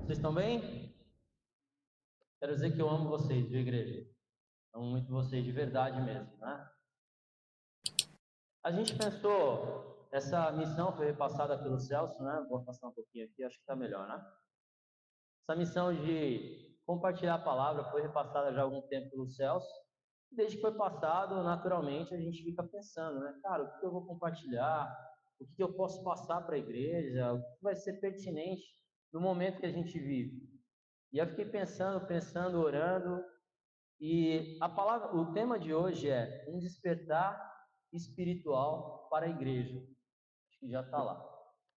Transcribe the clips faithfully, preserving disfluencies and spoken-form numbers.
Vocês estão bem? Quero dizer que eu amo vocês, viu, igreja? Amo muito vocês de verdade mesmo, né? A gente pensou, essa missão foi repassada pelo Celso, né? Vou afastar um pouquinho aqui, acho que está melhor, né? Essa missão de compartilhar a palavra foi repassada já há algum tempo pelo Celso. Desde que foi passado, naturalmente, a gente fica pensando, né? Cara, o que eu vou compartilhar? O que eu posso passar para a igreja? O que vai ser pertinente no momento que a gente vive? E eu fiquei pensando, pensando, orando, e a palavra, o tema de hoje é um despertar espiritual para a igreja. Acho que já está lá.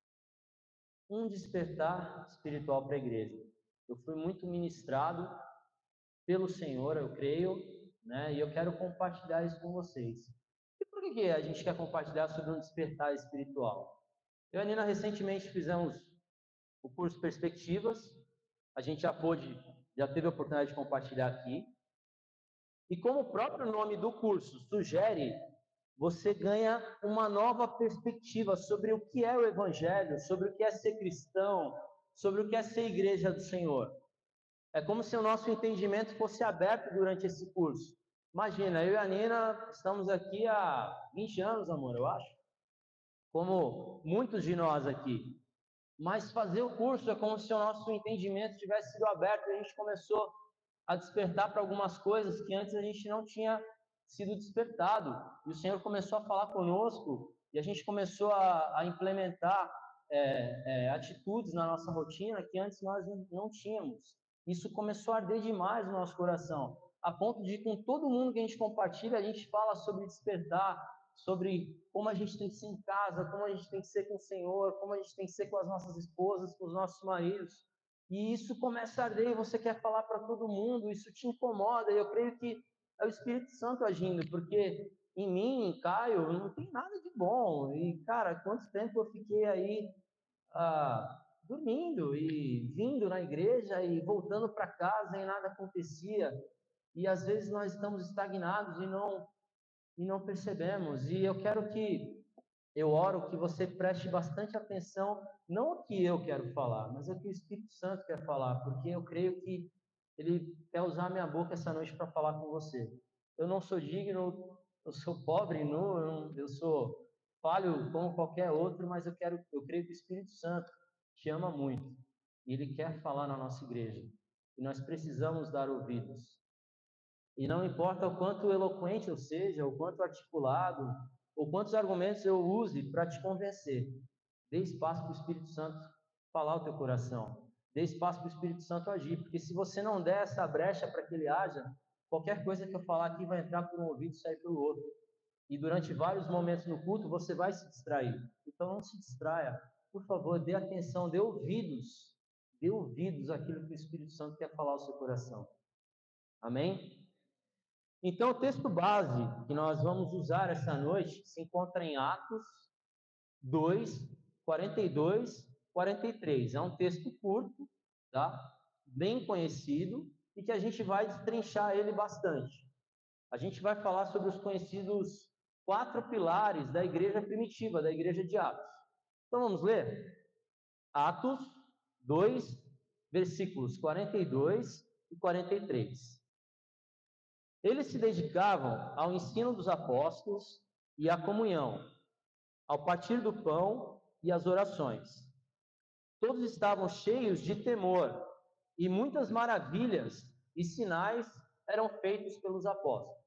Um despertar espiritual para a igreja. Eu fui muito ministrado pelo Senhor, eu creio, né? E eu quero compartilhar isso com vocês. E por que que a gente quer compartilhar sobre um despertar espiritual? Eu e a Nina recentemente fizemos o curso Perspectivas. A gente já pôde, já teve a oportunidade de compartilhar aqui. E como o próprio nome do curso sugere, você ganha uma nova perspectiva sobre o que é o Evangelho, sobre o que é ser cristão, sobre o que é ser igreja do Senhor. É como se o nosso entendimento fosse aberto durante esse curso. Imagina, eu e a Nina estamos aqui há vinte anos, amor, eu acho, como muitos de nós aqui. Mas fazer o curso é como se o nosso entendimento tivesse sido aberto e a gente começou a despertar para algumas coisas que antes a gente não tinha sido despertado. E o Senhor começou a falar conosco e a gente começou a, a implementar é, é, atitudes na nossa rotina que antes nós não tínhamos. Isso começou a arder demais no nosso coração, a ponto de, com todo mundo que a gente compartilha, a gente fala sobre despertar, sobre como a gente tem que ser em casa, como a gente tem que ser com o Senhor, como a gente tem que ser com as nossas esposas, com os nossos maridos. E isso começa a arder, você quer falar para todo mundo, isso te incomoda, e eu creio que é o Espírito Santo agindo, porque em mim, em Caio, não tem nada de bom. E, cara, quanto tempo eu fiquei aí ah, dormindo e vindo na igreja e voltando para casa e nada acontecia. E às vezes nós estamos estagnados e não e não percebemos. E eu quero que, eu oro que você preste bastante atenção, não o que eu quero falar, mas o que o Espírito Santo quer falar, porque eu creio que ele quer usar minha boca essa noite para falar com você. Eu não sou digno, eu sou pobre, nu, eu sou falho como qualquer outro, mas eu quero, eu creio que o Espírito Santo te ama muito e ele quer falar na nossa igreja. E nós precisamos dar ouvidos. E não importa o quanto eloquente eu seja, o quanto articulado, ou quantos argumentos eu use para te convencer, dê espaço para o Espírito Santo falar o teu coração. Dê espaço para o Espírito Santo agir, porque se você não der essa brecha para que ele haja, qualquer coisa que eu falar aqui vai entrar por um ouvido e sair pelo outro. E durante vários momentos no culto você vai se distrair. Então não se distraia. Por favor, dê atenção, dê ouvidos. Dê ouvidos àquilo que o Espírito Santo quer falar ao seu coração. Amém? Então, o texto base que nós vamos usar essa noite se encontra em Atos dois, quarenta e dois, quarenta e três. É um texto curto, tá? Bem conhecido, e que a gente vai destrinchar ele bastante. A gente vai falar sobre os conhecidos quatro pilares da igreja primitiva, da igreja de Atos. Então, vamos ler? Atos dois, versículos quarenta e dois e quarenta e três. Eles se dedicavam ao ensino dos apóstolos e à comunhão, ao partir do pão e às orações. Todos estavam cheios de temor, e muitas maravilhas e sinais eram feitos pelos apóstolos.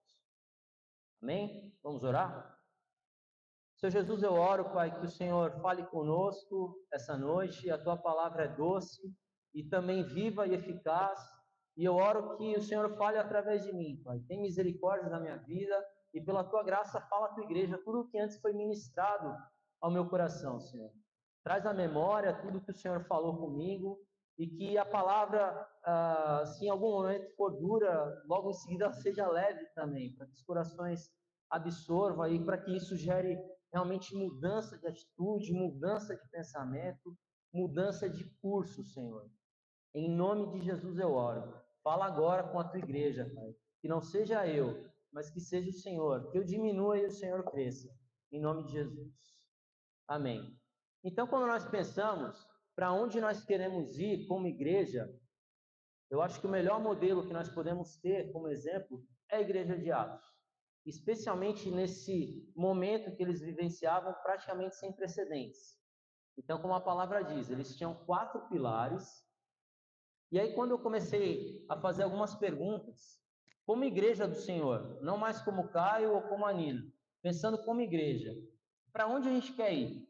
Amém? Vamos orar? Senhor Jesus, eu oro, Pai, que o Senhor fale conosco essa noite, a Tua palavra é doce e também viva e eficaz, e eu oro que o Senhor fale através de mim, Pai. Tem misericórdia na minha vida e pela Tua graça fala a Tua igreja tudo o que antes foi ministrado ao meu coração, Senhor. Traz à memória tudo que o Senhor falou comigo e que a palavra, ah, se em algum momento for dura, logo em seguida seja leve também, para que os corações absorvam e para que isso gere realmente mudança de atitude, mudança de pensamento, mudança de curso, Senhor. Em nome de Jesus eu oro. Fala agora com a tua igreja, Pai. Que não seja eu, mas que seja o Senhor. Que eu diminua e o Senhor cresça. Em nome de Jesus. Amém. Então, quando nós pensamos para onde nós queremos ir como igreja, eu acho que o melhor modelo que nós podemos ter como exemplo é a igreja de Atos, especialmente nesse momento que eles vivenciavam praticamente sem precedentes. Então, como a palavra diz, eles tinham quatro pilares. E aí, quando eu comecei a fazer algumas perguntas, como igreja do Senhor, não mais como Caio ou como Anilo, pensando como igreja, para onde a gente quer ir?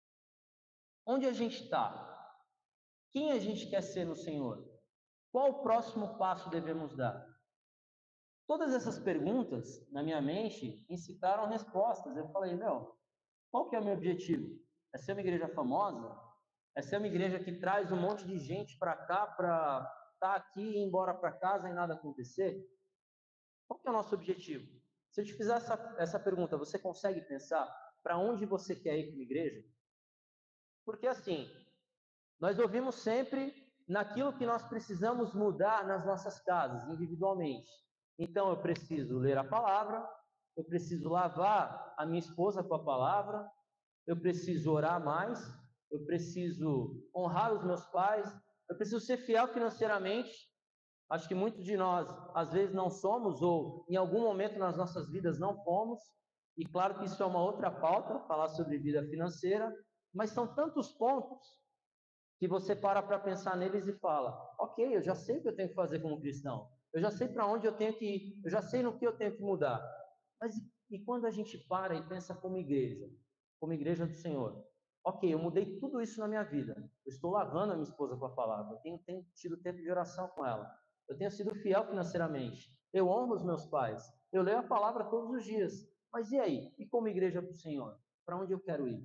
Onde a gente está? Quem a gente quer ser no Senhor? Qual o próximo passo devemos dar? Todas essas perguntas, na minha mente, incitaram respostas. Eu falei, meu, qual que é o meu objetivo? É ser uma igreja famosa? É ser uma igreja que traz um monte de gente para cá, para estar aqui e ir embora para casa e nada acontecer? Qual que é o nosso objetivo? Se eu te fizer essa, essa pergunta, você consegue pensar para onde você quer ir como igreja? Porque assim, nós ouvimos sempre naquilo que nós precisamos mudar nas nossas casas, individualmente. Então, eu preciso ler a palavra, eu preciso lavar a minha esposa com a palavra, eu preciso orar mais, eu preciso honrar os meus pais, eu preciso ser fiel financeiramente. Acho que muitos de nós, às vezes, não somos, ou em algum momento nas nossas vidas não fomos, e claro que isso é uma outra pauta, falar sobre vida financeira, mas são tantos pontos que você para para pensar neles e fala, ok, eu já sei o que eu tenho que fazer como cristão, eu já sei para onde eu tenho que ir, eu já sei no que eu tenho que mudar. Mas e quando a gente para e pensa como igreja, como igreja do Senhor? Ok, eu mudei tudo isso na minha vida, eu estou lavando a minha esposa com a palavra, eu tenho, tenho tido tempo de oração com ela, eu tenho sido fiel financeiramente, eu honro os meus pais, eu leio a palavra todos os dias, mas e aí? E como igreja do Senhor? Para onde eu quero ir?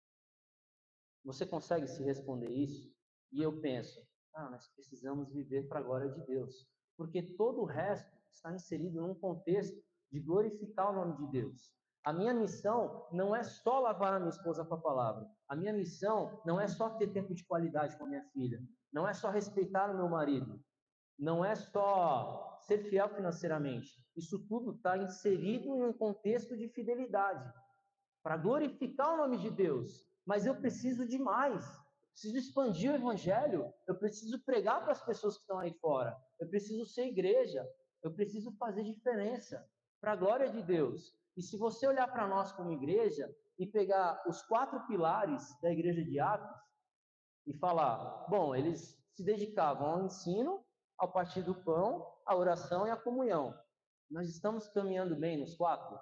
Você consegue se responder isso? E eu penso, ah, nós precisamos viver para a glória de Deus, porque todo o resto está inserido num contexto de glorificar o nome de Deus. A minha missão não é só lavar a minha esposa com a palavra. A minha missão não é só ter tempo de qualidade com a minha filha. Não é só respeitar o meu marido. Não é só ser fiel financeiramente. Isso tudo está inserido em um contexto de fidelidade para glorificar o nome de Deus. Mas eu preciso de mais. Eu preciso expandir o evangelho. Eu preciso pregar para as pessoas que estão aí fora. Eu preciso ser igreja. Eu preciso fazer diferença para a glória de Deus. E se você olhar para nós como igreja e pegar os quatro pilares da igreja de Atos e falar, bom, eles se dedicavam ao ensino, ao partir do pão, à oração e à comunhão. Nós estamos caminhando bem nos quatro?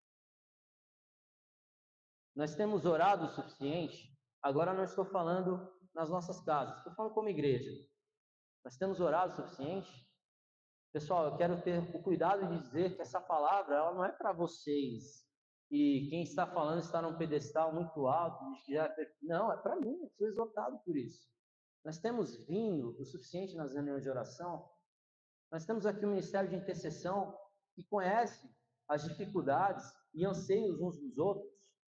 Nós temos orado o suficiente? Agora não estou falando nas nossas casas, estou falando como igreja. Nós temos orado o suficiente? Pessoal, eu quero ter o cuidado de dizer que essa palavra ela não é para vocês. E quem está falando está num pedestal muito alto. Não, é para mim, eu sou exortado por isso. Nós temos vindo o suficiente nas reuniões de oração. Nós temos aqui um ministério de intercessão que conhece as dificuldades e anseios uns dos outros.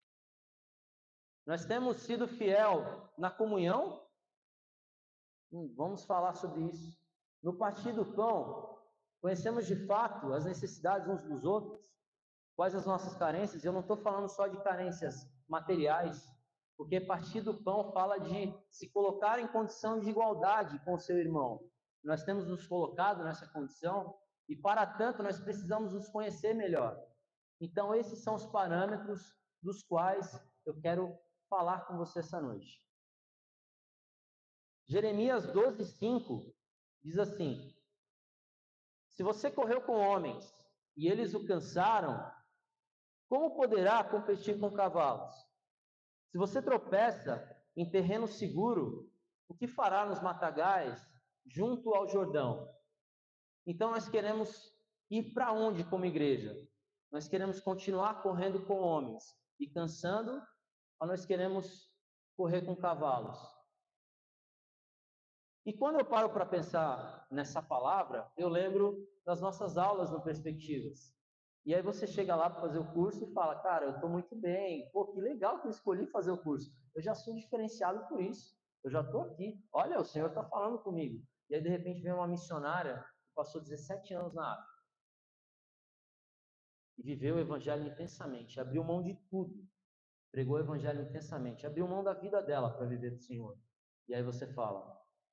Nós temos sido fiel na comunhão? Hum, vamos falar sobre isso. No partir do pão, conhecemos de fato as necessidades uns dos outros? Quais as nossas carências? Eu não estou falando só de carências materiais, porque partir do pão fala de se colocar em condição de igualdade com o seu irmão. Nós temos nos colocado nessa condição e, para tanto, nós precisamos nos conhecer melhor. Então, esses são os parâmetros dos quais eu quero falar com você essa noite. Jeremias doze, cinco diz assim: se você correu com homens e eles o cansaram, como poderá competir com cavalos? Se você tropeça em terreno seguro, o que fará nos matagais junto ao Jordão? Então nós queremos ir para onde como igreja? Nós queremos continuar correndo com homens e cansando, ou nós queremos correr com cavalos? E quando eu paro para pensar nessa palavra, eu lembro das nossas aulas no Perspectivas. E aí você chega lá para fazer o curso e fala, cara, eu estou muito bem, pô, que legal que eu escolhi fazer o curso. Eu já sou diferenciado por isso, eu já estou aqui. Olha, o Senhor está falando comigo. E aí, de repente, vem uma missionária que passou dezessete anos na África e viveu o evangelho intensamente, abriu mão de tudo, pregou o evangelho intensamente, abriu mão da vida dela para viver do Senhor. E aí você fala: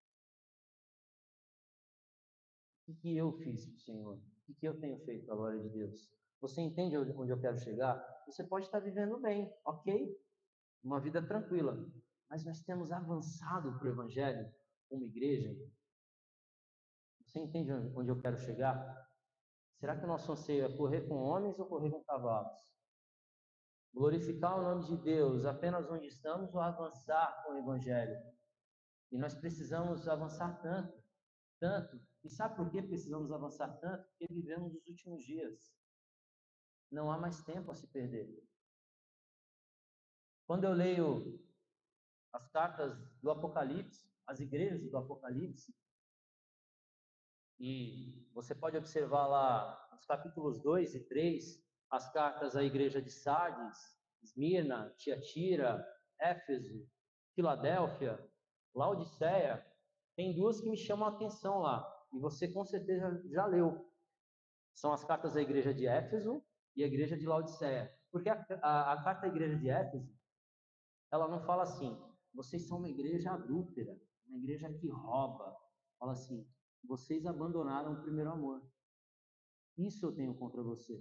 o que eu fiz para o Senhor? O que eu tenho feito para a glória de Deus? Você entende onde eu quero chegar? Você pode estar vivendo bem, ok? Uma vida tranquila. Mas nós temos avançado para o Evangelho como igreja. Você entende onde eu quero chegar? Será que o nosso anseio é correr com homens ou correr com cavalos? Glorificar o nome de Deus apenas onde estamos ou avançar com o Evangelho? E nós precisamos avançar tanto, tanto. E sabe por que precisamos avançar tanto? Porque vivemos os últimos dias. Não há mais tempo a se perder. Quando eu leio as cartas do Apocalipse, as igrejas do Apocalipse, e você pode observar lá nos capítulos dois e três, as cartas à igreja de Sardes, Esmirna, Tiatira, Éfeso, Filadélfia, Laodiceia. Tem duas que me chamam a atenção lá, e você com certeza já leu. São as cartas à igreja de Éfeso e a igreja de Laodiceia. Porque a, a, a carta à igreja de Éfeso, ela não fala assim: vocês são uma igreja adúltera, uma igreja que rouba. Fala assim: vocês abandonaram o primeiro amor. Isso eu tenho contra você.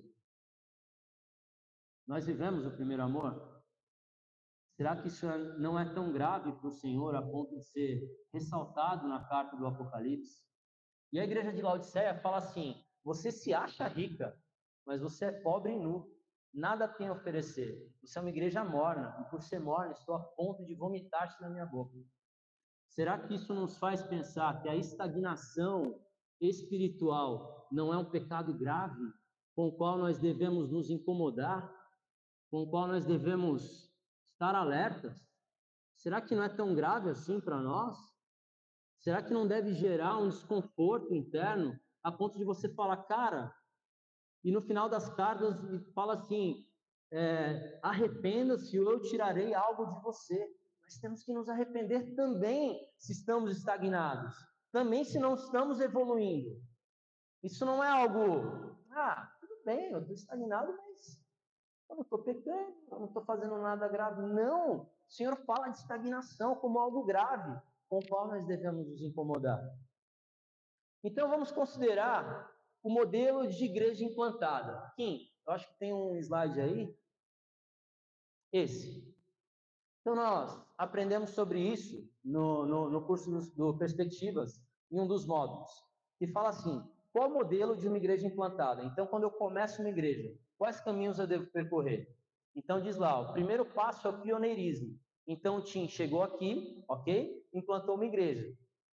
Nós vivemos o primeiro amor? Será que isso não é tão grave para o Senhor a ponto de ser ressaltado na carta do Apocalipse? E a igreja de Laodiceia fala assim: você se acha rica, mas você é pobre e nu. Nada tem a oferecer. Você é uma igreja morna, e por ser morna, estou a ponto de vomitar-te na minha boca. Será que isso nos faz pensar que a estagnação espiritual não é um pecado grave com o qual nós devemos nos incomodar, com o qual nós devemos estar alertas? Será que não é tão grave assim para nós? Será que não deve gerar um desconforto interno a ponto de você falar, cara, e no final das cartas fala assim, é, arrependa-se ou eu tirarei algo de você. Nós temos que nos arrepender também se estamos estagnados, também se não estamos evoluindo. Isso não é algo, ah, tudo bem, eu estou estagnado, mas eu não estou pecando, eu não estou fazendo nada grave. Não, o Senhor fala de estagnação como algo grave, com o qual nós devemos nos incomodar. Então vamos considerar o modelo de igreja implantada. Kim, eu acho que tem um slide aí. Esse. Então nós aprendemos sobre isso no, no, no curso do, do Perspectivas, em um dos módulos, que fala assim, qual o modelo de uma igreja implantada? Então quando eu começo uma igreja, quais caminhos eu devo percorrer? Então diz lá, o primeiro passo é o pioneirismo. Então o Tim chegou aqui, ok? Implantou uma igreja.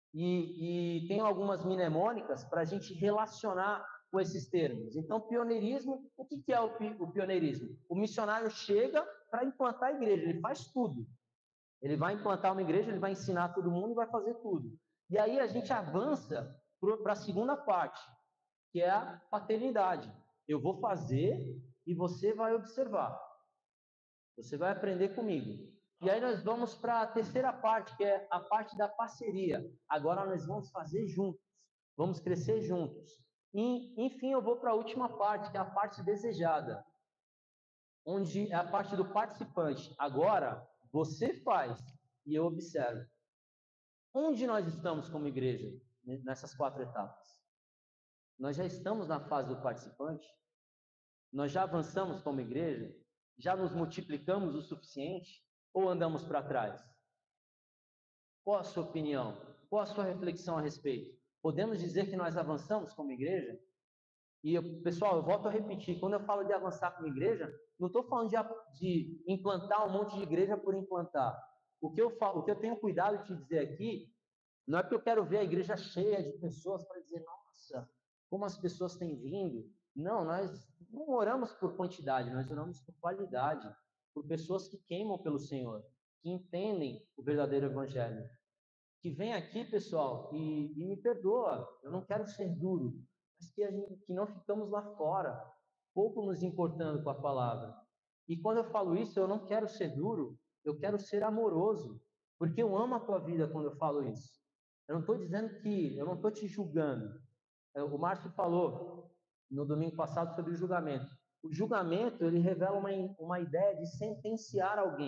E, e tem algumas mnemônicas para a gente relacionar com esses termos. Então, pioneirismo, o que, que é o, o pioneirismo? O missionário chega para implantar a igreja, ele faz tudo. Ele vai implantar uma igreja, ele vai ensinar todo mundo e vai fazer tudo. E aí a gente avança para a segunda parte, que é a paternidade. Eu vou fazer e você vai observar. Você vai aprender comigo. E aí nós vamos para a terceira parte, que é a parte da parceria. Agora nós vamos fazer juntos, vamos crescer juntos. E, enfim, eu vou para a última parte, que é a parte desejada, onde é a parte do participante. Agora, você faz e eu observo. Onde nós estamos como igreja, nessas quatro etapas? Nós já estamos na fase do participante? Nós já avançamos como igreja? Já nos multiplicamos o suficiente? Ou andamos para trás? Qual a sua opinião? Qual a sua reflexão a respeito? Podemos dizer que nós avançamos como igreja? E, eu, pessoal, eu volto a repetir, quando eu falo de avançar como igreja, não estou falando de, de implantar um monte de igreja por implantar. O que, eu falo, o que eu tenho cuidado de te dizer aqui, não é porque eu quero ver a igreja cheia de pessoas para dizer, nossa, como as pessoas têm vindo. Não, nós não oramos por quantidade, nós oramos por qualidade, por pessoas que queimam pelo Senhor, que entendem o verdadeiro evangelho. Que vem aqui, pessoal, e, e me perdoa, eu não quero ser duro, mas que, a gente, que não ficamos lá fora, pouco nos importando com a palavra. E quando eu falo isso, eu não quero ser duro, eu quero ser amoroso, porque eu amo a tua vida quando eu falo isso. Eu não estou dizendo que, eu não estou te julgando. O Márcio falou no domingo passado sobre o julgamento. O julgamento, ele revela uma, uma ideia de sentenciar alguém.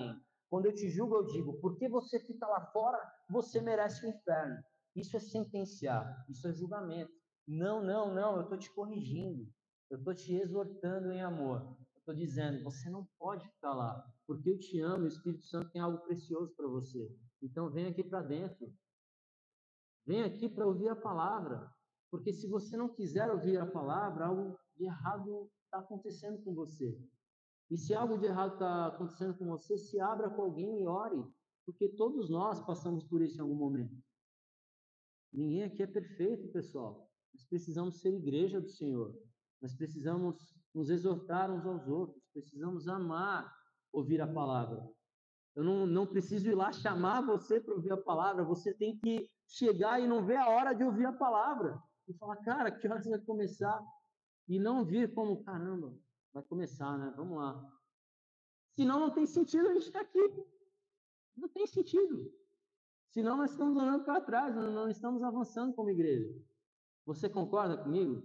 Quando eu te julgo, eu digo, porque você fica lá fora, você merece o inferno. Isso é sentenciar, isso é julgamento. Não, não, não, eu estou te corrigindo, eu estou te exortando em amor. Eu estou dizendo, você não pode ficar lá, porque eu te amo, o Espírito Santo tem algo precioso para você. Então vem aqui para dentro, vem aqui para ouvir a palavra, porque se você não quiser ouvir a palavra, algo de errado está acontecendo com você. E se algo de errado está acontecendo com você, se abra com alguém e ore, porque todos nós passamos por isso em algum momento. Ninguém aqui é perfeito, pessoal. Nós precisamos ser igreja do Senhor. Nós precisamos nos exortar uns aos outros. Precisamos amar ouvir a palavra. Eu não, não preciso ir lá chamar você para ouvir a palavra. Você tem que chegar e não ver a hora de ouvir a palavra. E falar, cara, que hora você vai começar? E não vir como, caramba, vai começar, né? Vamos lá. Senão não tem sentido a gente estar aqui. Não tem sentido. Senão nós estamos andando para trás, não, não estamos avançando como igreja. Você concorda comigo?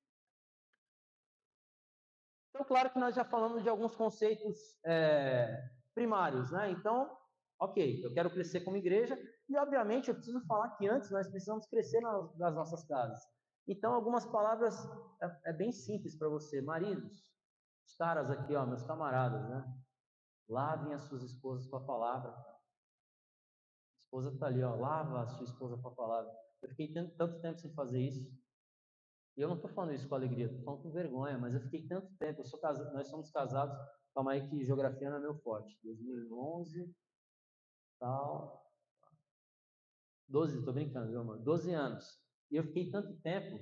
Então, claro que nós já falamos de alguns conceitos é, primários, né? Então, ok, eu quero crescer como igreja e, obviamente, eu preciso falar que antes nós precisamos crescer nas, nas nossas casas. Então, algumas palavras é, é bem simples para você. Maridos, os caras aqui, ó, meus camaradas, né? Lavem as suas esposas com a palavra. A esposa está ali, ó, lava a sua esposa com a palavra. Eu fiquei tanto, tanto tempo sem fazer isso. E eu não estou falando isso com alegria, estou falando com vergonha, mas eu fiquei tanto tempo. Eu sou casado, nós somos casados, calma aí que geografia não é meu forte. dois mil e onze, tal. doze, estou brincando, viu, amor? doze anos. E eu fiquei tanto tempo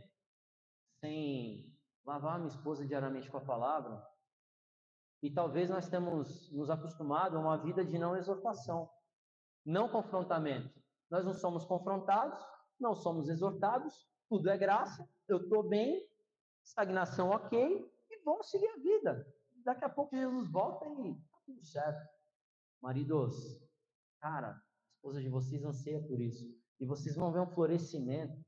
sem lavar minha esposa diariamente com a palavra. E talvez nós temos nos acostumado a uma vida de não exortação, não confrontamento. Nós não somos confrontados, não somos exortados, tudo é graça, eu estou bem, estagnação ok, e vamos seguir a vida. Daqui a pouco Jesus volta e tá tudo certo. Maridos, cara, a esposa de vocês anseia por isso. E vocês vão ver um florescimento.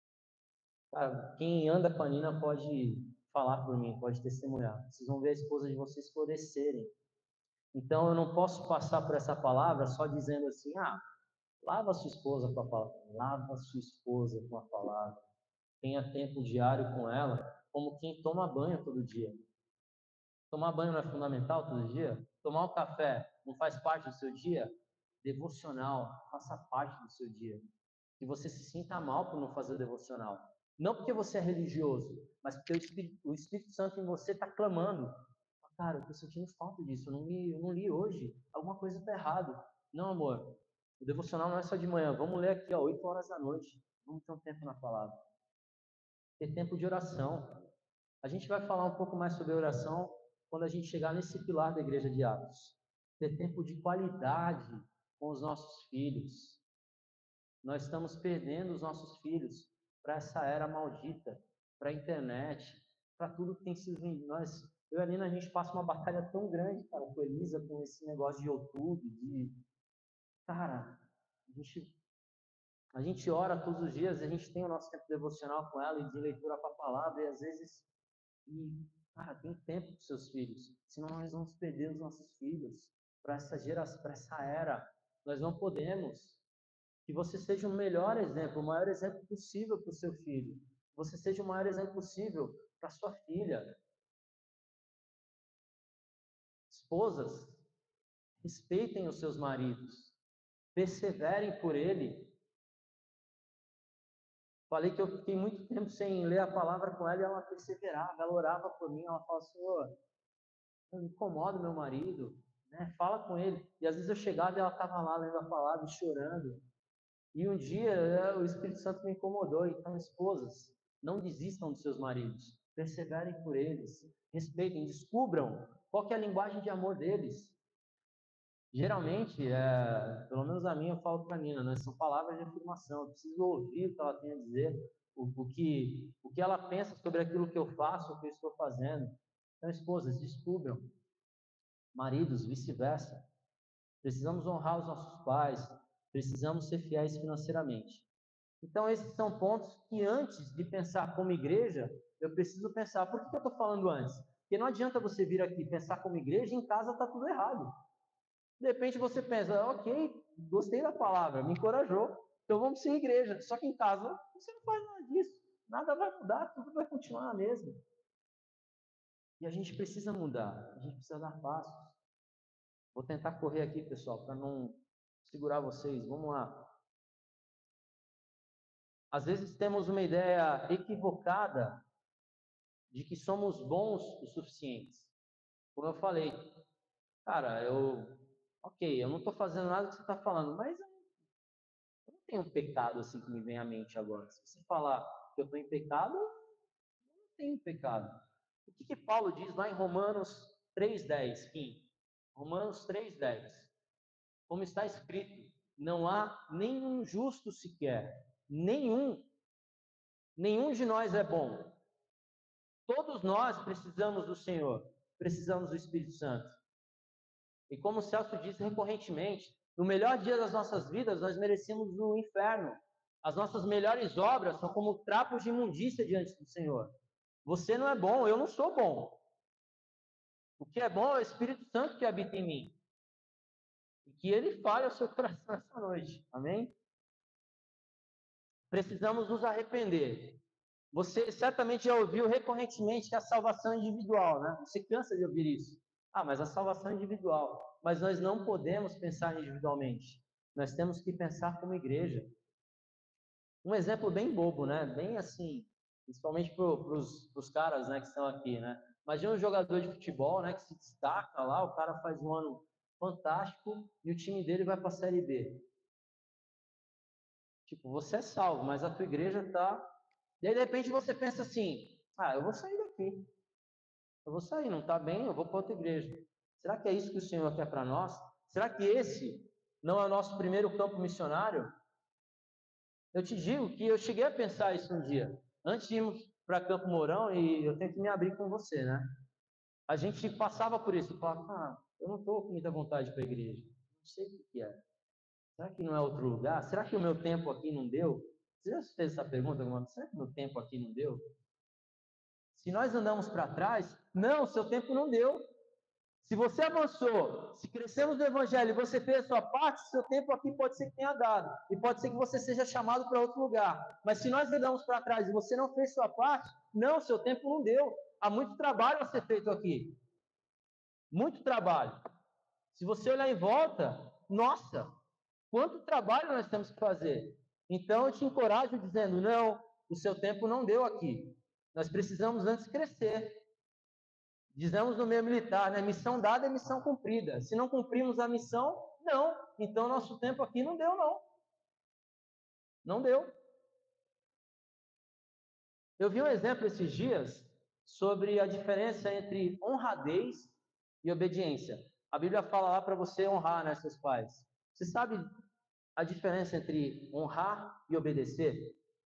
Cara, quem anda com a Nina pode falar por mim, pode testemunhar. Vocês vão ver a esposa de vocês florescerem. Então eu não posso passar por essa palavra só dizendo assim, ah, lava a sua esposa com a palavra. Lava a sua esposa com a palavra. Tenha tempo diário com ela, como quem toma banho todo dia. Tomar banho não é fundamental todo dia? Tomar um café não faz parte do seu dia? Devocional, faça parte do seu dia. Que você se sinta mal por não fazer o devocional. Não porque você é religioso, mas porque o Espírito, o Espírito Santo em você está clamando. Cara, eu estou sentindo falta disso, eu não li, eu não li hoje, alguma coisa está errado. Não, amor, o devocional não é só de manhã, vamos ler aqui, ó, oito horas da noite. Vamos ter um tempo na palavra. Ter tempo de oração. A gente vai falar um pouco mais sobre oração quando a gente chegar nesse pilar da igreja de Atos. Ter tempo de qualidade com os nossos filhos. Nós estamos perdendo os nossos filhos para essa era maldita, para a internet, para tudo que tem sido vendido. Nós, eu e a Nina, a gente passa uma batalha tão grande, cara, com a Elisa, com esse negócio de YouTube, de... Cara, a gente, a gente ora todos os dias, a gente tem o nosso tempo devocional com ela e de leitura com a palavra, e às vezes... E, cara, tem tempo para os seus filhos, senão nós vamos perder os nossos filhos para essa geração, para essa era. Nós não podemos. Que você seja o melhor exemplo, o maior exemplo possível para o seu filho. Que você seja o maior exemplo possível para sua filha. Esposas, respeitem os seus maridos. Perseverem por ele. Falei que eu fiquei muito tempo sem ler a palavra com ela e ela perseverava, ela orava por mim, ela falava, Senhor, eu incomodo meu marido, né? Fala com ele. E às vezes eu chegava e ela estava lá lendo a palavra e chorando. E um dia o Espírito Santo me incomodou. Então, esposas, não desistam dos seus maridos. Perseverem por eles. Respeitem, descubram qual que é a linguagem de amor deles. Geralmente, é, pelo menos a minha, eu falo para a Nina, né? São palavras de afirmação. Eu preciso ouvir o que ela tem a dizer, o, o, que, o que ela pensa sobre aquilo que eu faço, o que eu estou fazendo. Então, esposas, descubram. Maridos, vice-versa. Precisamos honrar os nossos pais, precisamos ser fiéis financeiramente. Então, esses são pontos que antes de pensar como igreja, eu preciso pensar. Por que eu estou falando antes? Porque não adianta você vir aqui pensar como igreja e em casa está tudo errado. De repente você pensa, ok, gostei da palavra, me encorajou, então vamos ser igreja. Só que em casa você não faz nada disso, nada vai mudar, tudo vai continuar a mesma. E a gente precisa mudar, a gente precisa dar passos. Vou tentar correr aqui, pessoal, para não segurar vocês. Vamos lá. Às vezes temos uma ideia equivocada de que somos bons o suficientes. Como eu falei, cara, eu, ok, eu não estou fazendo nada que você está falando, mas eu não tenho um pecado assim que me vem à mente agora. Se você falar que eu estou em pecado, eu não tenho pecado. O que, que Paulo diz lá em Romanos três, dez? Kim? Romanos três, dez. Como está escrito, não há nenhum justo sequer, nenhum, nenhum de nós é bom. Todos nós precisamos do Senhor, precisamos do Espírito Santo. E como o Celso disse recorrentemente, no melhor dia das nossas vidas, nós merecemos o inferno. As nossas melhores obras são como trapos de imundícia diante do Senhor. Você não é bom, eu não sou bom. O que é bom é o Espírito Santo que habita em mim. E que ele fale ao seu coração essa noite. Amém? Precisamos nos arrepender. Você certamente já ouviu recorrentemente que a salvação é individual, né? Você cansa de ouvir isso. Ah, mas a salvação é individual. Mas nós não podemos pensar individualmente. Nós temos que pensar como igreja. Um exemplo bem bobo, né? Bem assim, principalmente para os caras, né, que estão aqui, né? Imagina um jogador de futebol, né, que se destaca lá, o cara faz um ano fantástico e o time dele vai para a Série B. Tipo, você é salvo, mas a tua igreja tá... E aí, de repente, você pensa assim, ah, eu vou sair daqui. Eu vou sair, não está bem, eu vou para outra igreja. Será que é isso que o Senhor quer para nós? Será que esse não é o nosso primeiro campo missionário? Eu te digo que eu cheguei a pensar isso um dia. Antes de irmos para Campo Mourão, e eu tenho que me abrir com você, né? A gente passava por isso, falava, ah, eu não estou com muita vontade para a igreja. Não sei o que é. Será que não é outro lugar? Será que o meu tempo aqui não deu? Você já fez essa pergunta alguma vez? Será que o meu tempo aqui não deu? Se nós andamos para trás, não, seu tempo não deu. Se você avançou, se crescemos no Evangelho e você fez a sua parte, seu tempo aqui pode ser que tenha dado. E pode ser que você seja chamado para outro lugar. Mas se nós andamos para trás e você não fez sua parte, não, seu tempo não deu. Há muito trabalho a ser feito aqui. Muito trabalho. Se você olhar em volta, nossa, quanto trabalho nós temos que fazer. Então eu te encorajo dizendo, não, o seu tempo não deu aqui. Nós precisamos antes crescer. Dizemos no meio militar, né? Missão dada é missão cumprida. Se não cumprimos a missão, não. Então, nosso tempo aqui não deu, não. Não deu. Eu vi um exemplo esses dias sobre a diferença entre honradez e obediência. A Bíblia fala lá para você honrar, né, seus pais. Você sabe a diferença entre honrar e obedecer?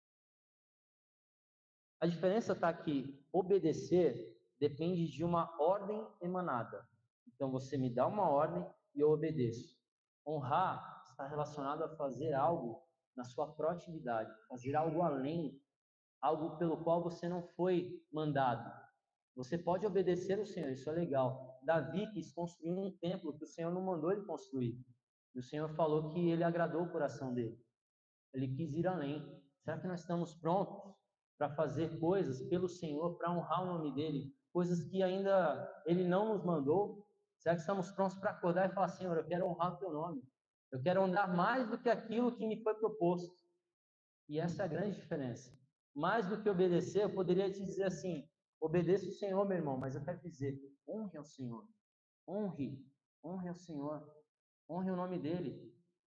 A diferença está que obedecer depende de uma ordem emanada. Então, você me dá uma ordem e eu obedeço. Honrar está relacionado a fazer algo na sua proatividade, fazer algo além, algo pelo qual você não foi mandado. Você pode obedecer ao Senhor, isso é legal. Davi quis construir um templo que o Senhor não mandou ele construir. E o Senhor falou que ele agradou o coração dele. Ele quis ir além. Será que nós estamos prontos para fazer coisas pelo Senhor, para honrar o nome dele? Coisas que ainda ele não nos mandou? Será que estamos prontos para acordar e falar, Senhor, eu quero honrar o teu nome. Eu quero andar mais do que aquilo que me foi proposto. E essa é a grande diferença. Mais do que obedecer, eu poderia te dizer assim, obedeça o Senhor, meu irmão, mas eu quero dizer, honre ao Senhor. Honre, honre ao Senhor. Honre o nome dele.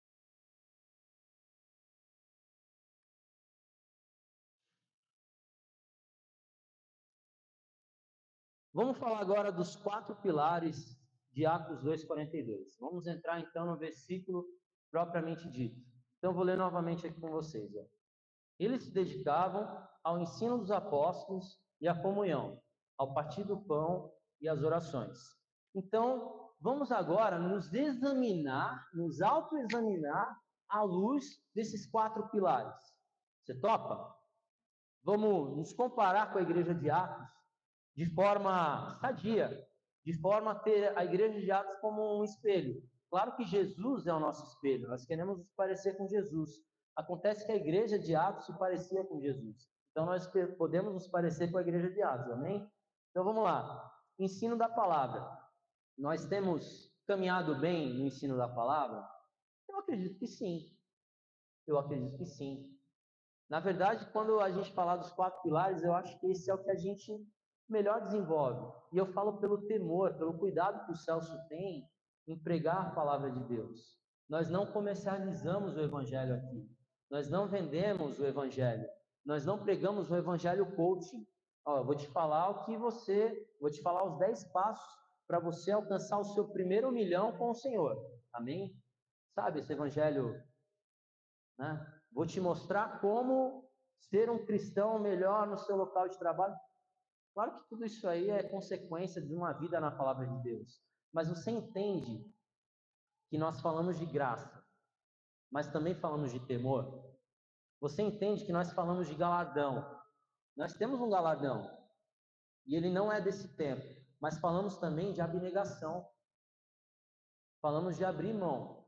Vamos falar agora dos quatro pilares de Atos dois, quarenta e dois. Vamos entrar então no versículo propriamente dito. Então, vou ler novamente aqui com vocês. Ó. Eles se dedicavam ao ensino dos apóstolos e à comunhão, ao partir do pão e às orações. Então, vamos agora nos examinar, nos autoexaminar à luz desses quatro pilares. Você topa? Vamos nos comparar com a igreja de Atos de forma sadia, de forma a ter a igreja de Atos como um espelho. Claro que Jesus é o nosso espelho, nós queremos nos parecer com Jesus. Acontece que a igreja de Atos se parecia com Jesus. Então nós podemos nos parecer com a igreja de Atos, amém? Então vamos lá. Ensino da palavra. Nós temos caminhado bem no ensino da palavra? Eu acredito que sim. Eu acredito que sim. Na verdade, quando a gente falar dos quatro pilares, eu acho que esse é o que a gente melhor desenvolve. E eu falo pelo temor, pelo cuidado que o Celso tem em pregar a palavra de Deus. Nós não comercializamos o evangelho aqui. Nós não vendemos o evangelho. Nós não pregamos o evangelho coaching. Ó, eu vou te falar o que você, vou te falar os dez passos para você alcançar o seu primeiro milhão com o Senhor. Amém? Sabe esse evangelho, né? Vou te mostrar como ser um cristão melhor no seu local de trabalho. Claro que tudo isso aí é consequência de uma vida na palavra de Deus. Mas você entende que nós falamos de graça, mas também falamos de temor? Você entende que nós falamos de galardão? Nós temos um galardão, e ele não é desse tempo, mas falamos também de abnegação. Falamos de abrir mão.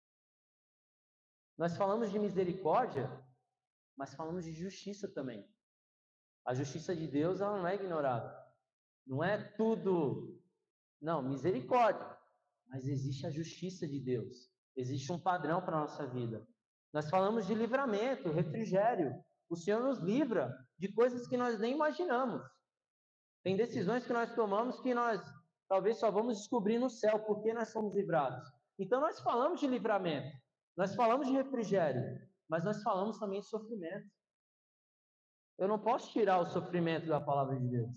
Nós falamos de misericórdia, mas falamos de justiça também. A justiça de Deus, ela não é ignorada. Não é tudo, não, misericórdia. Mas existe a justiça de Deus. Existe um padrão para a nossa vida. Nós falamos de livramento, refrigério. O Senhor nos livra de coisas que nós nem imaginamos. Tem decisões que nós tomamos que nós talvez só vamos descobrir no céu porque nós somos livrados. Então nós falamos de livramento, nós falamos de refrigério, mas nós falamos também de sofrimento. Eu não posso tirar o sofrimento da palavra de Deus.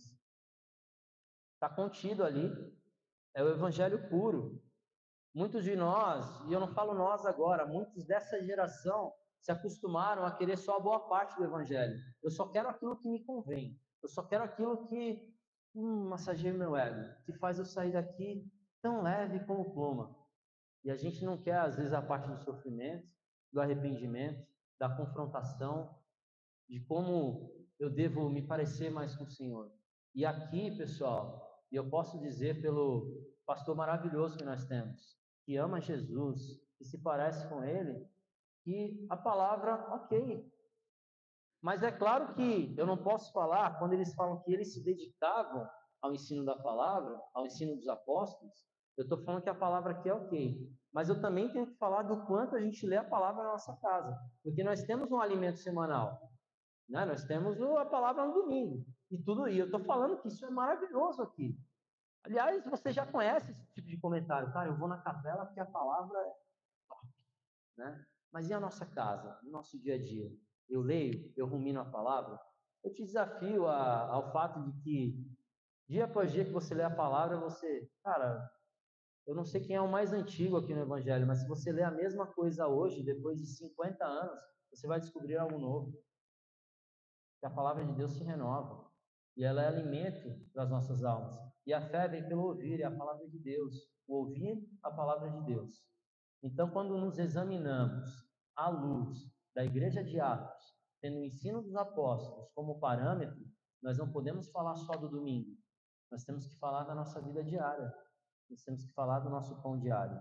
Está contido ali. É o evangelho puro. Muitos de nós, e eu não falo nós agora, muitos dessa geração se acostumaram a querer só a boa parte do evangelho. Eu só quero aquilo que me convém. Eu só quero aquilo que hum, massageia meu ego, que faz eu sair daqui tão leve como pluma. E a gente não quer, às vezes, a parte do sofrimento, do arrependimento, da confrontação, de como eu devo me parecer mais com o Senhor. E aqui, pessoal, e eu posso dizer pelo pastor maravilhoso que nós temos, que ama Jesus, que se parece com Ele, que a palavra, ok. Mas é claro que eu não posso falar, quando eles falam que eles se dedicavam ao ensino da palavra, ao ensino dos apóstolos, eu estou falando que a palavra aqui é ok. Mas eu também tenho que falar do quanto a gente lê a palavra na nossa casa. Porque nós temos um alimento semanal. Né? Nós temos a palavra no domingo. E tudo isso. Eu estou falando que isso é maravilhoso aqui. Aliás, você já conhece esse tipo de comentário. Cara, eu vou na capela porque a palavra é top. Né? Mas e a nossa casa, o nosso dia a dia? Eu leio, eu rumino a palavra? Eu te desafio a, ao fato de que, dia após dia que você lê a palavra, você... Cara, eu não sei quem é o mais antigo aqui no Evangelho, mas se você lê a mesma coisa hoje, depois de cinquenta anos, você vai descobrir algo novo. Que a palavra de Deus se renova. E ela é alimento para as nossas almas. E a fé vem pelo ouvir, é a palavra de Deus. O ouvir a palavra de Deus. Então, quando nos examinamos à luz da igreja de Atos, tendo o ensino dos apóstolos como parâmetro, nós não podemos falar só do domingo. Nós temos que falar da nossa vida diária. Nós temos que falar do nosso pão diário.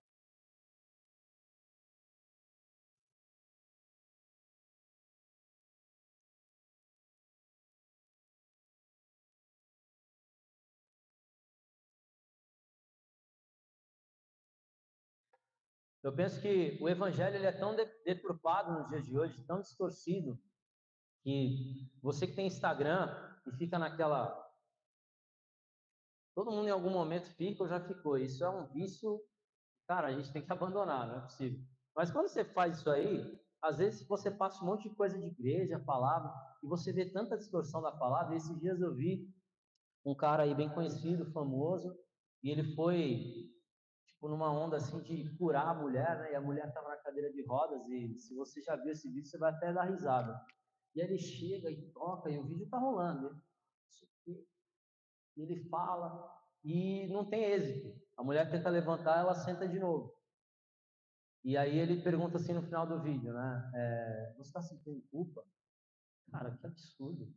Eu penso que o evangelho ele é tão deturpado nos dias de hoje, tão distorcido, que você que tem Instagram e fica naquela... Todo mundo em algum momento fica ou já ficou. Isso é um vício, cara, a gente tem que abandonar, não é possível. Mas quando você faz isso aí, às vezes você passa um monte de coisa de igreja, palavra, e você vê tanta distorção da palavra. E esses dias eu vi um cara aí bem conhecido, famoso, e ele foi tipo numa onda assim de curar a mulher, né? E a mulher estava na cadeira de rodas, e se você já viu esse vídeo, você vai até dar risada. E aí ele chega e toca, e o vídeo tá rolando, né? E ele fala, e não tem êxito. A mulher tenta levantar, ela senta de novo. E aí ele pergunta assim no final do vídeo, né? É, você está sentindo culpa? Cara, que absurdo.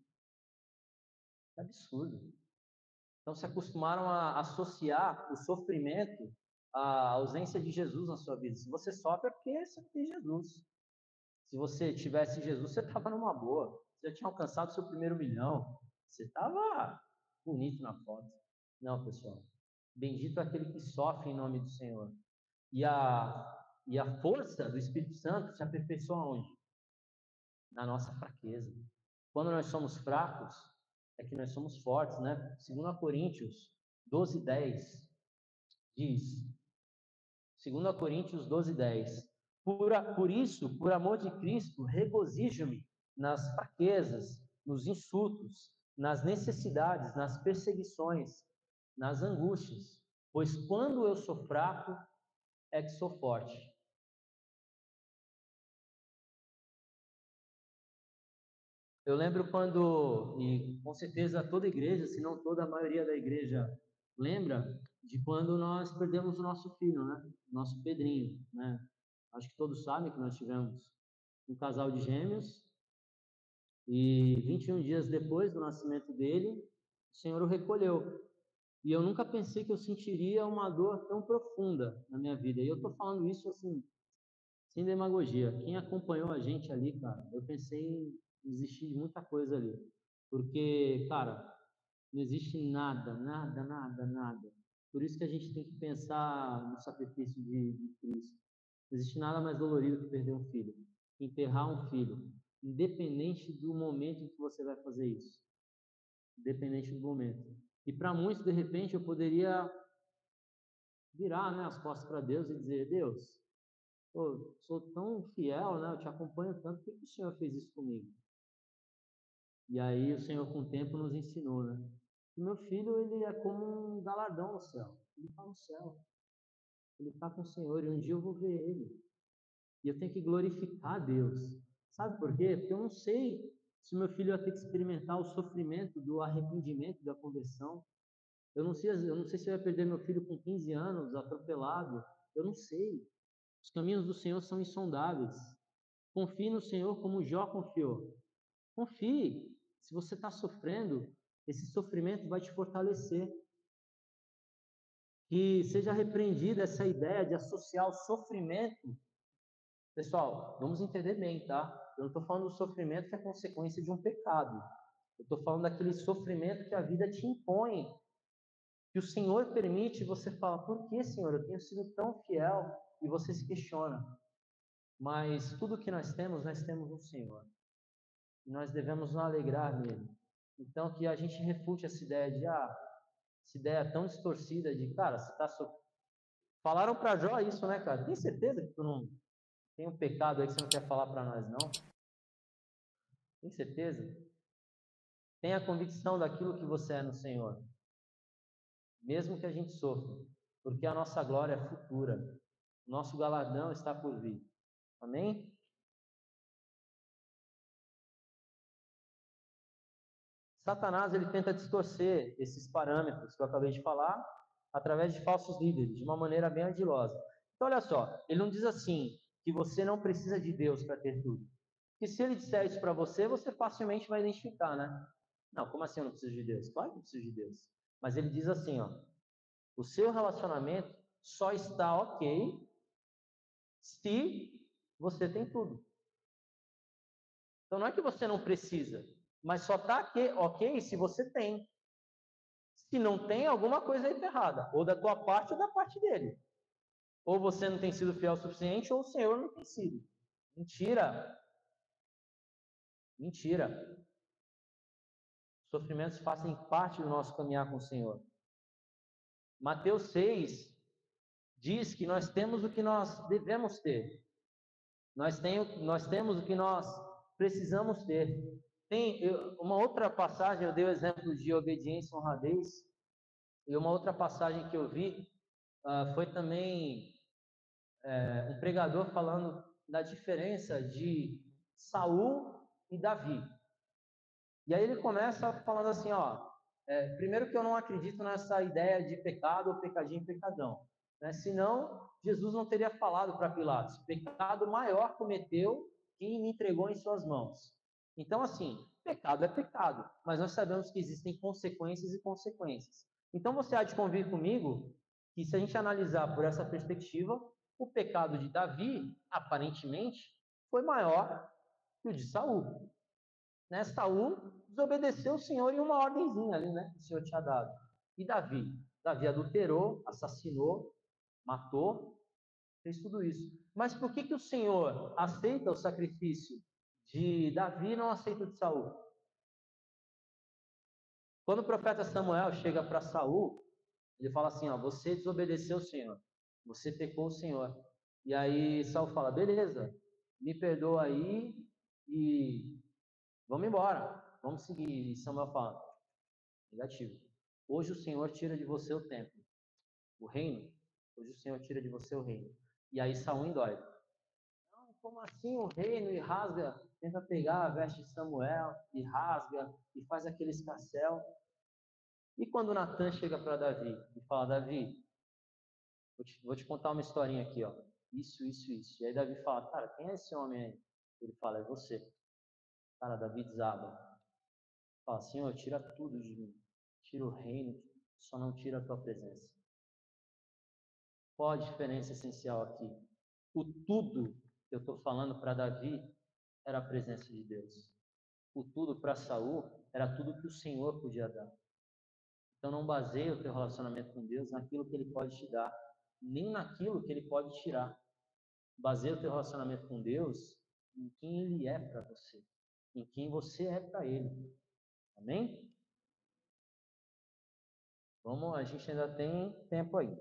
Que absurdo. Então se acostumaram a associar o sofrimento a ausência de Jesus na sua vida. Se você sofre é porque você não tem Jesus. Se você tivesse Jesus, você estava numa boa. Você já tinha alcançado o seu primeiro milhão. Você estava bonito na foto. Não, pessoal. Bendito é aquele que sofre em nome do Senhor. E a, e a força do Espírito Santo se aperfeiçoa onde? Na nossa fraqueza. Quando nós somos fracos, é que nós somos fortes, né? Segundo Coríntios doze, dez diz, segundo Coríntios doze, dez, por, por isso, por amor de Cristo, regozijo-me nas fraquezas, nos insultos, nas necessidades, nas perseguições, nas angústias, pois quando eu sou fraco, é que sou forte. Eu lembro quando, e com certeza toda igreja, se não toda a maioria da igreja, lembra de quando nós perdemos o nosso filho, né? Nosso Pedrinho, né? Acho que todos sabem que nós tivemos um casal de gêmeos e vinte e um dias depois do nascimento dele, o Senhor o recolheu. E eu nunca pensei que eu sentiria uma dor tão profunda na minha vida. E eu tô falando isso assim, sem demagogia. Quem acompanhou a gente ali, cara, eu pensei em desistir de muita coisa ali. Porque, cara, não existe nada, nada, nada, nada. Por isso que a gente tem que pensar no sacrifício de, de Cristo. Não existe nada mais dolorido que perder um filho. Enterrar um filho. Independente do momento em que você vai fazer isso. Independente do momento. E para muitos, de repente, eu poderia virar, né, as costas para Deus e dizer: Deus, pô, sou tão fiel, né? Eu te acompanho tanto, por que o Senhor fez isso comigo? E aí o Senhor, com o tempo, nos ensinou, né? Que meu filho, ele é como um galardão no céu. Ele está no céu. Ele está com o Senhor e um dia eu vou ver ele. E eu tenho que glorificar a Deus. Sabe por quê? Porque eu não sei se meu filho vai ter que experimentar o sofrimento do arrependimento, da conversão. Eu não sei, eu não sei se eu vai perder meu filho com quinze anos, atropelado. Eu não sei. Os caminhos do Senhor são insondáveis. Confie no Senhor como Jó confiou. Confie. Se você está sofrendo, esse sofrimento vai te fortalecer. Que seja repreendida essa ideia de associar o sofrimento. Pessoal, vamos entender bem, tá? Eu não estou falando do sofrimento que é consequência de um pecado. Eu estou falando daquele sofrimento que a vida te impõe. Que o Senhor permite, e você fala: por que, Senhor? Eu tenho sido tão fiel. E você se questiona. Mas tudo que nós temos, nós temos no Senhor. E nós devemos nos alegrar nele. Então, que a gente refute essa ideia de, ah, essa ideia tão distorcida de, cara, você está sofrendo. Falaram para Jó isso, né, cara? Tem certeza que tu não tem um pecado aí que você não quer falar para nós, não? Tem certeza? Tenha a convicção daquilo que você é no Senhor. Mesmo que a gente sofra. Porque a nossa glória é futura. O nosso galardão está por vir. Amém? Satanás, ele tenta distorcer esses parâmetros que eu acabei de falar através de falsos líderes, de uma maneira bem ardilosa. Então, olha só, ele não diz assim que você não precisa de Deus para ter tudo. Porque se ele disser isso para você, você facilmente vai identificar, né? Não, como assim eu não preciso de Deus? Claro que eu preciso de Deus. Mas ele diz assim, ó, o seu relacionamento só está ok se você tem tudo. Então não é que você não precisa, mas só está ok se você tem. Se não tem, alguma coisa aí está errada, ou da tua parte ou da parte dele. Ou você não tem sido fiel o suficiente, ou o Senhor não tem sido. Mentira. Mentira. Os sofrimentos fazem parte do nosso caminhar com o Senhor. Mateus seis diz que nós temos o que nós devemos ter. Nós, tem, nós temos o que nós precisamos ter. Tem eu, uma outra passagem, eu dei o exemplo de obediência e honradez, e uma outra passagem que eu vi uh, foi também é, um pregador falando da diferença de Saul e Davi. E aí ele começa falando assim, ó, é, primeiro que eu não acredito nessa ideia de pecado ou pecadinho e pecadão, né? Senão Jesus não teria falado para Pilatos: pecado maior cometeu quem me entregou em suas mãos. Então, assim, pecado é pecado, mas nós sabemos que existem consequências e consequências. Então você há de convir comigo que se a gente analisar por essa perspectiva, o pecado de Davi, aparentemente, foi maior que o de Saul. Né? Saul desobedeceu o Senhor em uma ordenzinha ali, né? Que o Senhor tinha dado. E Davi? Davi adulterou, assassinou, matou, fez tudo isso. Mas por que que o Senhor aceita o sacrifício de Davi e não aceita o de Saul? Quando o profeta Samuel chega para Saul, ele fala assim, ó, você desobedeceu o Senhor, você pecou o Senhor. E aí Saul fala, beleza, me perdoa aí e vamos embora, vamos seguir. E Samuel fala, negativo. Hoje o Senhor tira de você o templo, o reino. Hoje o Senhor tira de você o reino. E aí Saul endói. Não, como assim o reino? E rasga, tenta pegar a veste de Samuel, e rasga, e faz aquele escarcéu. E quando Natan chega para Davi e fala, Davi, vou te, vou te contar uma historinha aqui, ó. Isso, isso, isso. E aí Davi fala, cara, quem é esse homem aí? Ele fala, é você. Cara, Davi desaba. Fala, Senhor, tira tudo de mim. Tira o reino, só não tira a tua presença. Qual a diferença essencial aqui? O tudo que eu estou falando para Davi era a presença de Deus. O tudo para Saul era tudo que o Senhor podia dar. Então não baseie o teu relacionamento com Deus naquilo que Ele pode te dar, nem naquilo que Ele pode tirar. Baseie o teu relacionamento com Deus em quem Ele é para você, em quem você é para Ele. Amém? Vamos, a gente ainda tem tempo aí.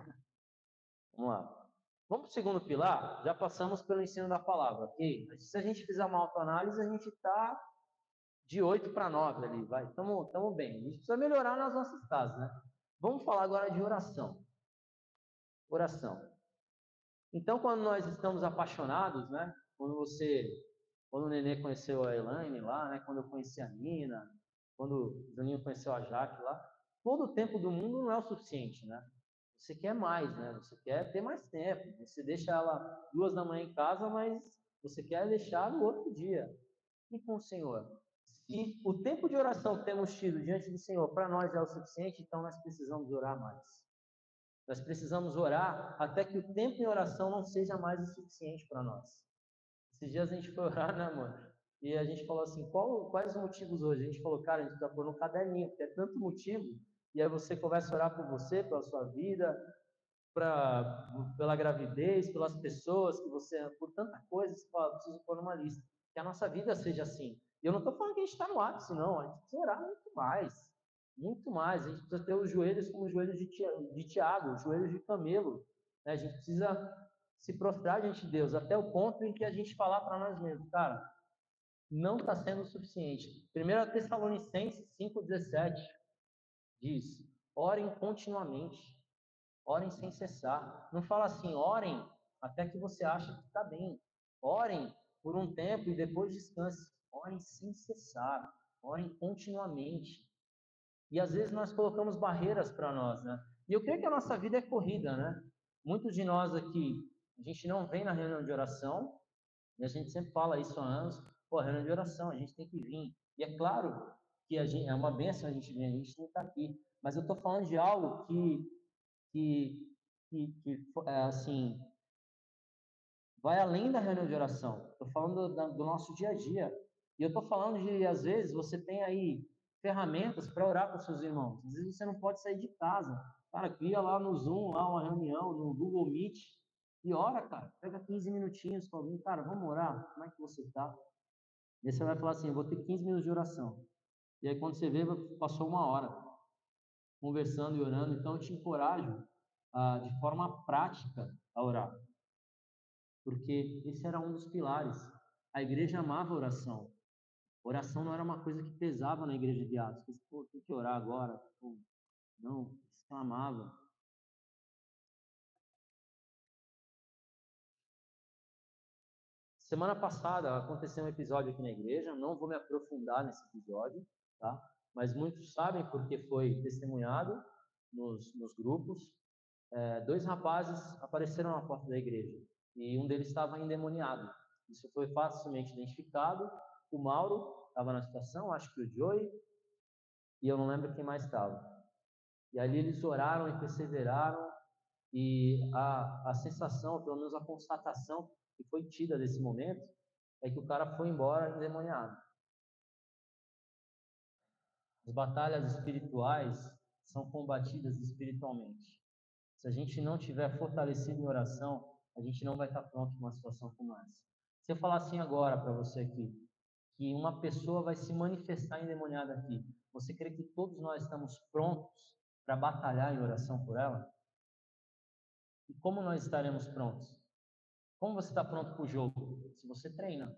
Vamos lá. Vamos para o segundo pilar? Já passamos pelo ensino da palavra, ok? Se a gente fizer uma autoanálise, a gente está de oito para nove ali, vai. Estamos bem. A gente precisa melhorar nas nossas casas, né? Vamos falar agora de oração. Oração. Então, quando nós estamos apaixonados, né? Quando você, quando o Nenê conheceu a Elaine lá, né? Quando eu conheci a Nina, quando o Zaninho conheceu a Jaque lá, todo o tempo do mundo não é o suficiente, né? Você quer mais, né? Você quer ter mais tempo. Você deixa ela duas da manhã em casa, mas você quer deixar no outro dia. E com o Senhor? Se o tempo de oração que temos tido diante do Senhor para nós é o suficiente, então nós precisamos orar mais. Nós precisamos orar até que o tempo em oração não seja mais o suficiente para nós. Esses dias a gente foi orar, né, mano? E a gente falou assim, qual, quais os motivos hoje? A gente falou, cara, a gente está pondo um caderninho, porque é tanto motivo. E aí você começa a orar por você, pela sua vida, pra, pela gravidez, pelas pessoas que você, por tanta coisa, você fala, preciso pôr numa lista. Que a nossa vida seja assim. E eu não estou falando que a gente está no ápice, não. A gente precisa orar muito mais. Muito mais. A gente precisa ter os joelhos como os joelhos de Tiago, os joelhos de Camelo. Né? A gente precisa se prostrar diante de Deus, até o ponto em que a gente falar para nós mesmos, cara, não está sendo o suficiente. primeira Tessalonicenses cinco, dezessete diz, orem continuamente, orem sem cessar. Não fala assim, orem até que você acha que está bem. Orem por um tempo e depois descanse. Orem sem cessar, orem continuamente. E às vezes nós colocamos barreiras para nós, né? E eu creio que a nossa vida é corrida, né? Muitos de nós aqui, a gente não vem na reunião de oração, e a gente sempre fala isso há anos, pô, reunião de oração, a gente tem que vir. E é claro que a gente, é uma bênção a gente vir, a gente tem que estar aqui. Mas eu estou falando de algo que, que, que, que é, assim, vai além da reunião de oração. Estou falando do, do nosso dia a dia. E eu estou falando de, às vezes, você tem aí ferramentas para orar com seus irmãos. Às vezes você não pode sair de casa. Cara, cria lá no Zoom, lá uma reunião, no Google Meet, e ora, cara. Pega quinze minutinhos com alguém. Cara, vamos orar? Como é que você está? E aí você vai falar assim, eu vou ter quinze minutos de oração. E aí quando você vê, passou uma hora conversando e orando. Então eu te encorajo ah, de forma prática a orar. Porque esse era um dos pilares. A igreja amava a oração. Oração não era uma coisa que pesava na igreja de Atos. Pô, tem que orar agora. Pô, não, exclamava. Semana passada aconteceu um episódio aqui na igreja, não vou me aprofundar nesse episódio, tá? Mas muitos sabem porque foi testemunhado nos, nos grupos. É, dois rapazes apareceram na porta da igreja e um deles estava endemoniado. Isso foi facilmente identificado. O Mauro estava na situação, acho que o Joey, e eu não lembro quem mais estava. E ali eles oraram e perseveraram, E a, a sensação, pelo menos a constatação que foi tida desse momento, é que o cara foi embora endemoniado. As batalhas espirituais são combatidas espiritualmente. Se a gente não tiver fortalecido em oração, a gente não vai estar pronto para uma situação como essa. Se eu falar assim agora para você aqui, que uma pessoa vai se manifestar endemoniada aqui, você crê que todos nós estamos prontos para batalhar em oração por ela? E como nós estaremos prontos? Como você está pronto para o jogo? Se você treina.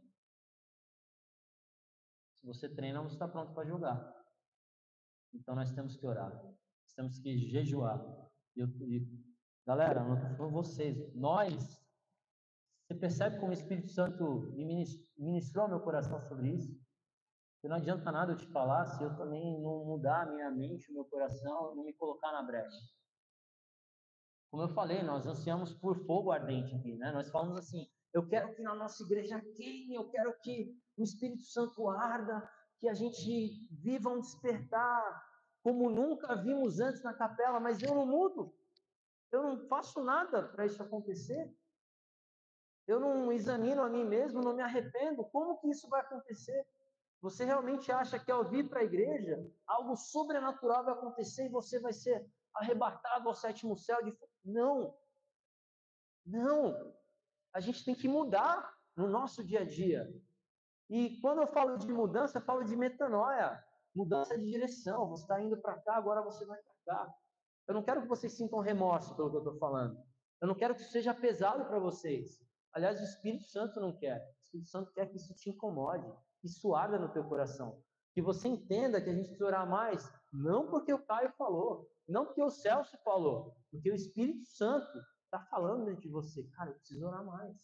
Se você treina, você está pronto para jogar. Então nós temos que orar. Nós temos que jejuar. E, eu, e galera, não estou falando vocês. Nós, você percebe como o Espírito Santo me ministrou ao meu coração sobre isso? Que não adianta nada eu te falar se eu também não mudar a minha mente, o meu coração, não me colocar na brecha. Como eu falei, nós ansiamos por fogo ardente aqui, né? Nós falamos assim, eu quero que na nossa igreja queime, eu quero que o Espírito Santo arda, que a gente viva um despertar como nunca vimos antes na capela, mas eu não mudo, eu não faço nada para isso acontecer, eu não examino a mim mesmo, não me arrependo, como que isso vai acontecer? Você realmente acha que ao vir para a igreja, algo sobrenatural vai acontecer e você vai ser arrebatado ao sétimo céu? De... Não, não. A gente tem que mudar no nosso dia a dia. E quando eu falo de mudança, eu falo de metanoia, mudança de direção. Você está indo para cá, agora você vai para cá. Eu não quero que vocês sintam remorso pelo que eu estou falando. Eu não quero que isso seja pesado para vocês. Aliás, o Espírito Santo não quer. O Espírito Santo quer que isso te incomode, que isso arda no teu coração. Que você entenda que a gente precisa orar mais, não porque o Caio falou, não porque o Celso falou, porque o Espírito Santo está falando dentro de você. Cara, eu preciso orar mais.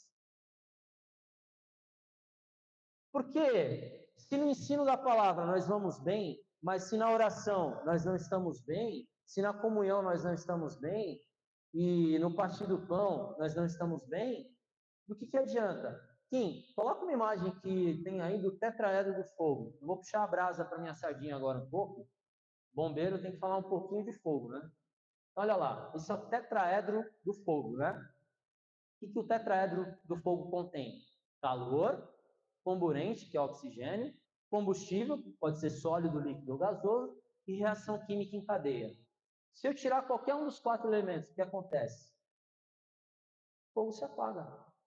Porque se no ensino da palavra nós vamos bem, mas se na oração nós não estamos bem, se na comunhão nós não estamos bem, e no partir do pão nós não estamos bem, do que, que adianta? Kim, coloca uma imagem que tem aí do tetraedro do fogo. Eu vou puxar a brasa para minha sardinha agora um pouco. Bombeiro tem que falar um pouquinho de fogo, né? Olha lá, isso é o tetraedro do fogo, né? O que, que o tetraedro do fogo contém? Calor, comburente, que é oxigênio, combustível, pode ser sólido, líquido ou gasoso, e reação química em cadeia. Se eu tirar qualquer um dos quatro elementos, o que acontece? O fogo se apaga.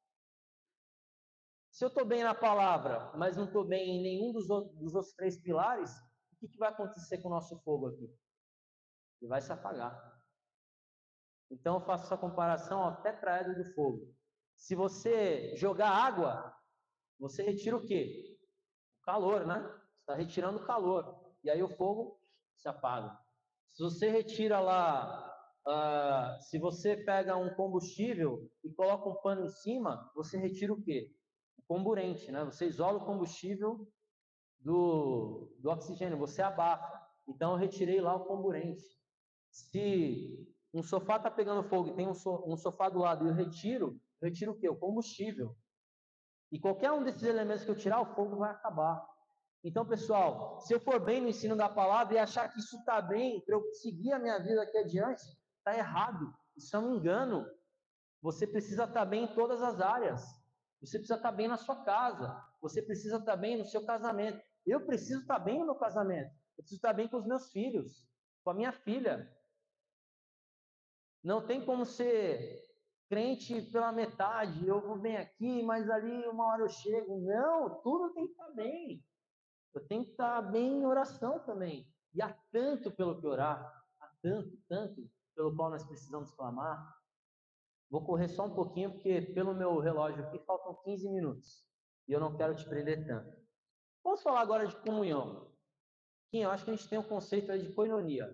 Se eu estou bem na palavra, mas não estou bem em nenhum dos outros, dos outros três pilares, o que, que vai acontecer com o nosso fogo aqui? Ele vai se apagar. Então eu faço essa comparação ao tetraedro do fogo. Se você jogar água, você retira o quê? O calor, né? Você está retirando o calor. E aí o fogo se apaga. Se você retira lá, uh, se você pega um combustível e coloca um pano em cima, você retira o quê? O comburente, né? Você isola o combustível do, do oxigênio, você abafa. Então eu retirei lá o comburente. Se um sofá está pegando fogo e tem um, so, um sofá do lado e eu retiro, eu retiro o quê? O combustível. E qualquer um desses elementos que eu tirar, o fogo vai acabar. Então, pessoal, se eu for bem no ensino da palavra e achar que isso está bem, para eu seguir a minha vida aqui adiante, está errado. Isso é um engano. Você precisa estar bem em todas as áreas. Você precisa estar bem na sua casa. Você precisa estar bem no seu casamento. Eu preciso estar bem no meu casamento. Eu preciso estar bem com os meus filhos, com a minha filha. Não tem como ser crente pela metade. Eu vou bem aqui, mas ali uma hora eu chego. Não, tudo tem que estar bem. Eu tenho que estar bem em oração também. E há tanto pelo que orar, há tanto, tanto pelo qual nós precisamos clamar. Vou correr só um pouquinho, porque pelo meu relógio aqui faltam quinze minutos. E eu não quero te prender tanto. Vamos falar agora de comunhão. Kim, eu acho que a gente tem um conceito aí de koinonia.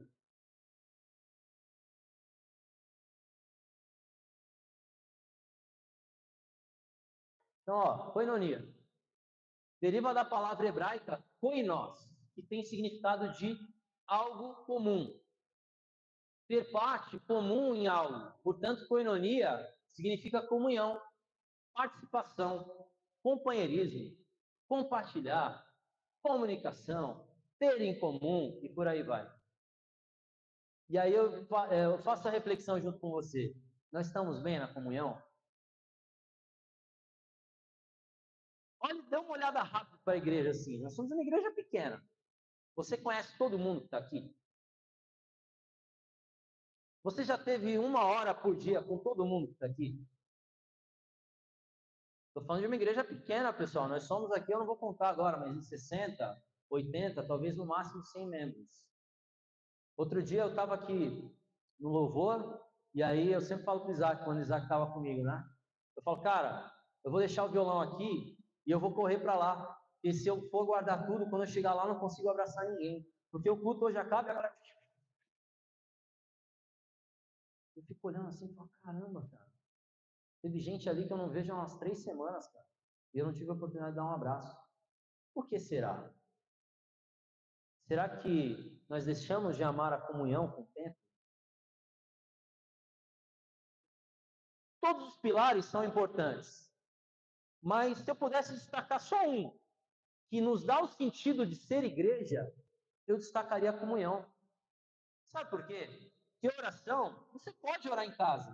Então, ó, koinonia. Deriva da palavra hebraica koinos, que tem significado de algo comum. Ter parte comum em algo. Portanto, koinonia significa comunhão, participação, companheirismo, compartilhar, comunicação, ter em comum e por aí vai. E aí eu, eu faço a reflexão junto com você. Nós estamos bem na comunhão? Olha, dê uma olhada rápida para a igreja assim. Nós somos uma igreja pequena. Você conhece todo mundo que está aqui? Você já teve uma hora por dia com todo mundo que está aqui? Estou falando de uma igreja pequena, pessoal. Nós somos aqui, eu não vou contar agora, mas em sessenta, oitenta, talvez no máximo cem membros. Outro dia eu estava aqui no louvor, e aí eu sempre falo para o Isaac, quando o Isaac estava comigo, né? Eu falo, cara, eu vou deixar o violão aqui e eu vou correr para lá. E se eu for guardar tudo, quando eu chegar lá, eu não consigo abraçar ninguém. Porque o culto hoje acaba e agora... Eu fico olhando assim e falo, caramba, cara. Teve gente ali que eu não vejo há umas três semanas, cara. E eu não tive a oportunidade de dar um abraço. Por que será? Será que nós deixamos de amar a comunhão com o tempo? Todos os pilares são importantes. Mas se eu pudesse destacar só um, que nos dá o sentido de ser igreja, eu destacaria a comunhão. Sabe por quê? Porque oração, você pode orar em casa.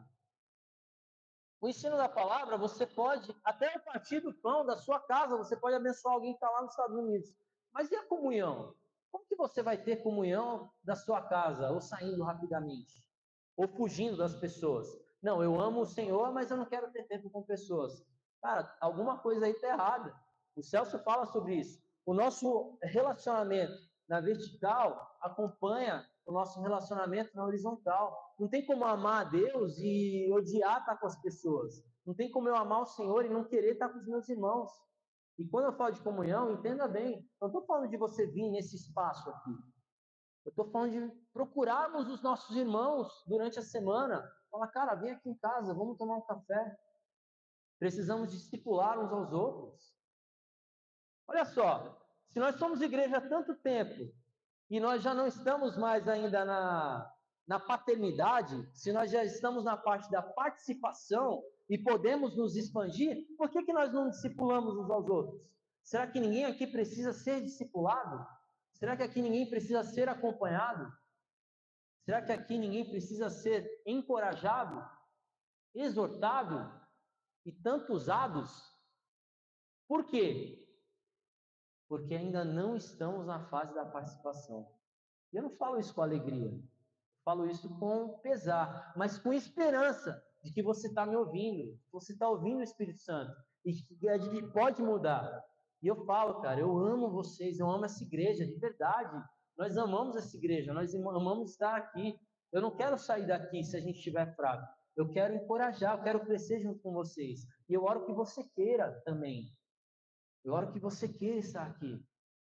O ensino da palavra, você pode, até a partir do pão da sua casa, você pode abençoar alguém que está lá nos Estados Unidos. Mas e a comunhão? Como que você vai ter comunhão da sua casa, ou saindo rapidamente, ou fugindo das pessoas? Não, eu amo o Senhor, mas eu não quero ter tempo com pessoas. Cara, alguma coisa aí está errada. O Celso fala sobre isso. O nosso relacionamento na vertical acompanha o nosso relacionamento na horizontal. Não tem como amar a Deus e odiar estar com as pessoas. Não tem como eu amar o Senhor e não querer estar com os meus irmãos. E quando eu falo de comunhão, entenda bem, não estou falando de você vir nesse espaço aqui. Eu estou falando de procurarmos os nossos irmãos durante a semana. Falar, cara, vem aqui em casa, vamos tomar um café. Precisamos discipular uns aos outros. Olha só, se nós somos igreja há tanto tempo e nós já não estamos mais ainda na, na paternidade, se nós já estamos na parte da participação e podemos nos expandir, por que, que nós não discipulamos uns aos outros? Será que ninguém aqui precisa ser discipulado? Será que aqui ninguém precisa ser acompanhado? Será que aqui ninguém precisa ser encorajado, exortado e tanto usados? Por quê? Porque ainda não estamos na fase da participação. E eu não falo isso com alegria, eu falo isso com pesar, mas com esperança de que você está me ouvindo, que você está ouvindo o Espírito Santo, e que a gente pode mudar. E eu falo, cara, eu amo vocês, eu amo essa igreja, de verdade. Nós amamos essa igreja, nós amamos estar aqui. Eu não quero sair daqui se a gente estiver fraco. Eu quero encorajar, eu quero crescer junto com vocês. E eu oro que você queira também. Eu oro que você queira estar aqui.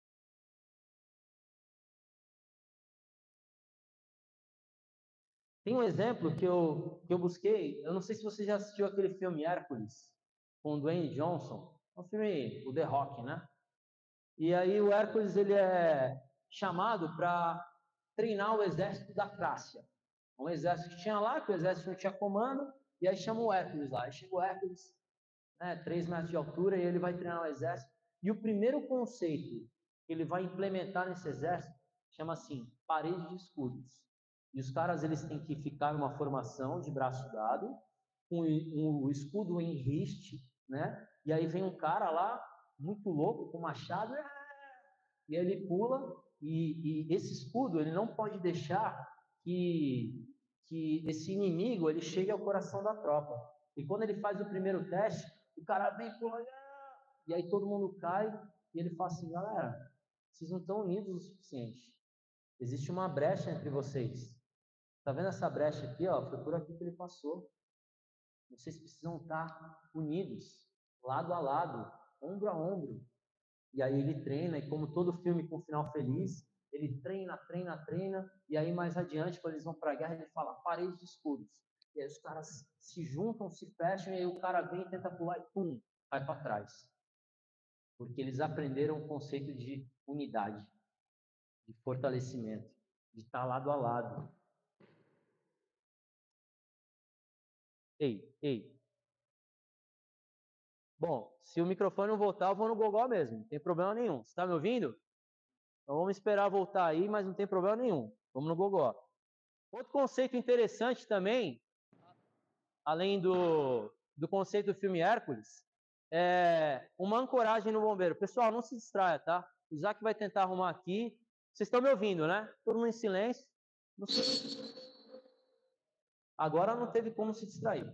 Tem um exemplo que eu, que eu busquei, eu não sei se você já assistiu aquele filme Hércules, com o Dwayne Johnson, é um filme, o The Rock, né? E aí o Hércules, ele é chamado para treinar o exército da Trácia. Um exército que tinha lá, que o exército não tinha comando, e aí chama o Hércules lá. Aí chega o Hércules, né, três metros de altura, e ele vai treinar o exército. E o primeiro conceito que ele vai implementar nesse exército chama assim, parede de escudos. E os caras, eles têm que ficar em uma formação de braço dado, com um, um, escudo em riste, né? E aí vem um cara lá, muito louco, com machado, e aí ele pula, e, e esse escudo, ele não pode deixar que, que esse inimigo, ele chegue ao coração da tropa. E quando ele faz o primeiro teste, o cara vem, pula, e aí todo mundo cai, e ele fala assim, galera, vocês não estão unidos o suficiente. Existe uma brecha entre vocês. Tá vendo essa brecha aqui, ó? Foi por aqui que ele passou. Vocês precisam estar unidos, lado a lado, ombro a ombro. E aí ele treina, e como todo filme com final feliz, ele treina, treina, treina, e aí mais adiante, quando eles vão para a guerra, ele fala, parede de escudos. E aí os caras se juntam, se fecham, e aí o cara vem, tenta pular e pum, vai para trás. Porque eles aprenderam o conceito de unidade, de fortalecimento, de estar lado a lado. Ei, ei. Bom, se o microfone não voltar, eu vou no gogó mesmo, não tem problema nenhum. Você está me ouvindo? Então vamos esperar voltar aí, mas não tem problema nenhum. Vamos no gogó. Outro conceito interessante também, além do, do conceito do filme Hércules, é uma ancoragem no bombeiro. Pessoal, não se distraia, tá? O Isaac vai tentar arrumar aqui. Vocês estão me ouvindo, né? Todo mundo em silêncio. Não se... Agora não teve como se distrair.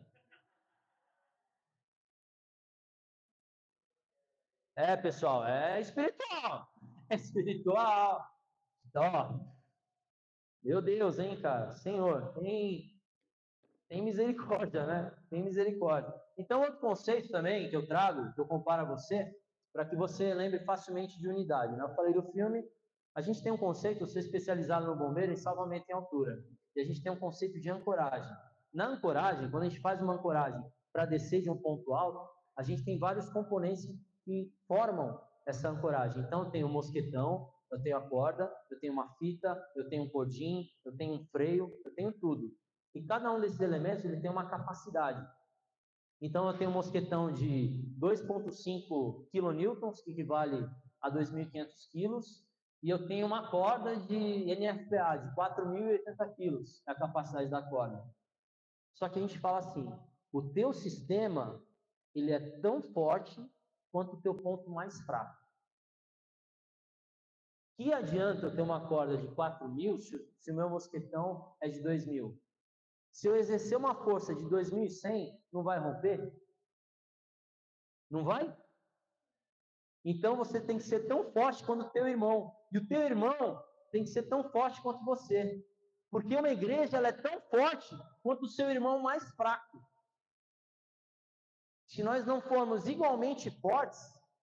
É, pessoal, é espiritual. É espiritual. Então, ó, meu Deus, hein, cara? Senhor, tem, tem misericórdia, né? Tem misericórdia. Então, outro conceito também que eu trago, que eu comparo a você, para que você lembre facilmente de unidade, né? Eu falei do filme, a gente tem um conceito, eu sou especializado no bombeiro em salvamento em altura, e a gente tem um conceito de ancoragem. Na ancoragem, quando a gente faz uma ancoragem para descer de um ponto alto, a gente tem vários componentes que formam essa ancoragem. Então, eu tenho um mosquetão, eu tenho a corda, eu tenho uma fita, eu tenho um cordim, eu tenho um freio, eu tenho tudo. E cada um desses elementos ele tem uma capacidade. Então, eu tenho um mosquetão de dois vírgula cinco quilonewtons, que equivale a dois mil e quinhentos quilos, e eu tenho uma corda de N F P A de quatro mil e oitenta quilos, é a capacidade da corda. Só que a gente fala assim, o teu sistema, ele é tão forte quanto o teu ponto mais fraco. Que adianta eu ter uma corda de quatro mil se, se o meu mosquetão é de dois mil? Se eu exercer uma força de dois mil e cem, não vai romper? Não vai? Então você tem que ser tão forte quanto o teu irmão. E o teu irmão tem que ser tão forte quanto você. Porque uma igreja ela é tão forte quanto o seu irmão mais fraco. Se nós não formos igualmente fortes,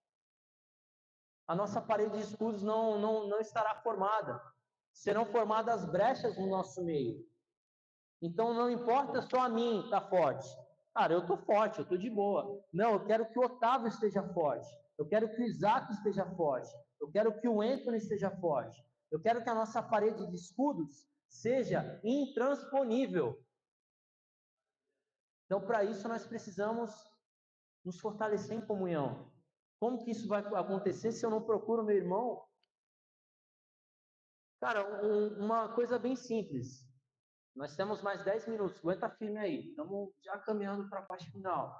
a nossa parede de escudos não, não, não estará formada. Serão formadas brechas no nosso meio. Então não importa só a mim estar forte. Cara, eu estou forte, eu estou de boa. Não, eu quero que o Otávio esteja forte. Eu quero que o Isaac esteja forte. Eu quero que o Anthony esteja forte. Eu quero que a nossa parede de escudos seja intransponível. Então, para isso, nós precisamos nos fortalecer em comunhão. Como que isso vai acontecer se eu não procuro meu irmão? Cara, um, uma coisa bem simples. Nós temos mais dez minutos, aguenta firme aí. Estamos já caminhando para a parte final.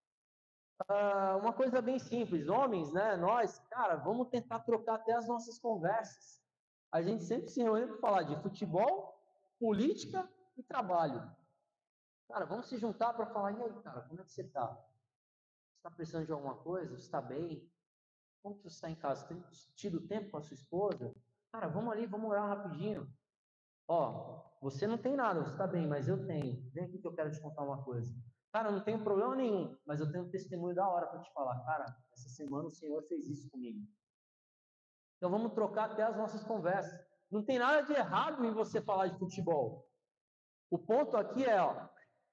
Uh, uma coisa bem simples, homens, né? Nós, cara, vamos tentar trocar até as nossas conversas. A gente sempre se reúne para falar de futebol, política e trabalho. Cara, vamos se juntar para falar, e aí, cara, como é que você está? Você está precisando de alguma coisa? Você está bem? Como que você está em casa? Tem tido tempo com a sua esposa? Cara, vamos ali, vamos orar rapidinho. Ó, você não tem nada, você está bem, mas eu tenho. Vem aqui que eu quero te contar uma coisa. Cara, eu não tenho problema nenhum, mas eu tenho um testemunho da hora para te falar. Cara, essa semana o Senhor fez isso comigo. Então vamos trocar até as nossas conversas. Não tem nada de errado em você falar de futebol. O ponto aqui é, ó,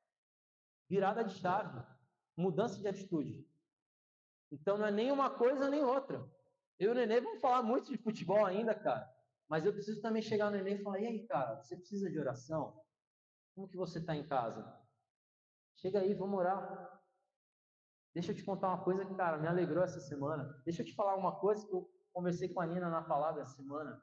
virada de chave, mudança de atitude. Então não é nem uma coisa nem outra. Eu e o Nenê vamos falar muito de futebol ainda, cara. Mas eu preciso também chegar no Nenê e falar, e aí, cara, você precisa de oração? Como que você está em casa? Chega aí, vamos orar. Deixa eu te contar uma coisa que, cara, me alegrou essa semana. Deixa eu te falar uma coisa que eu conversei com a Nina na palavra essa semana.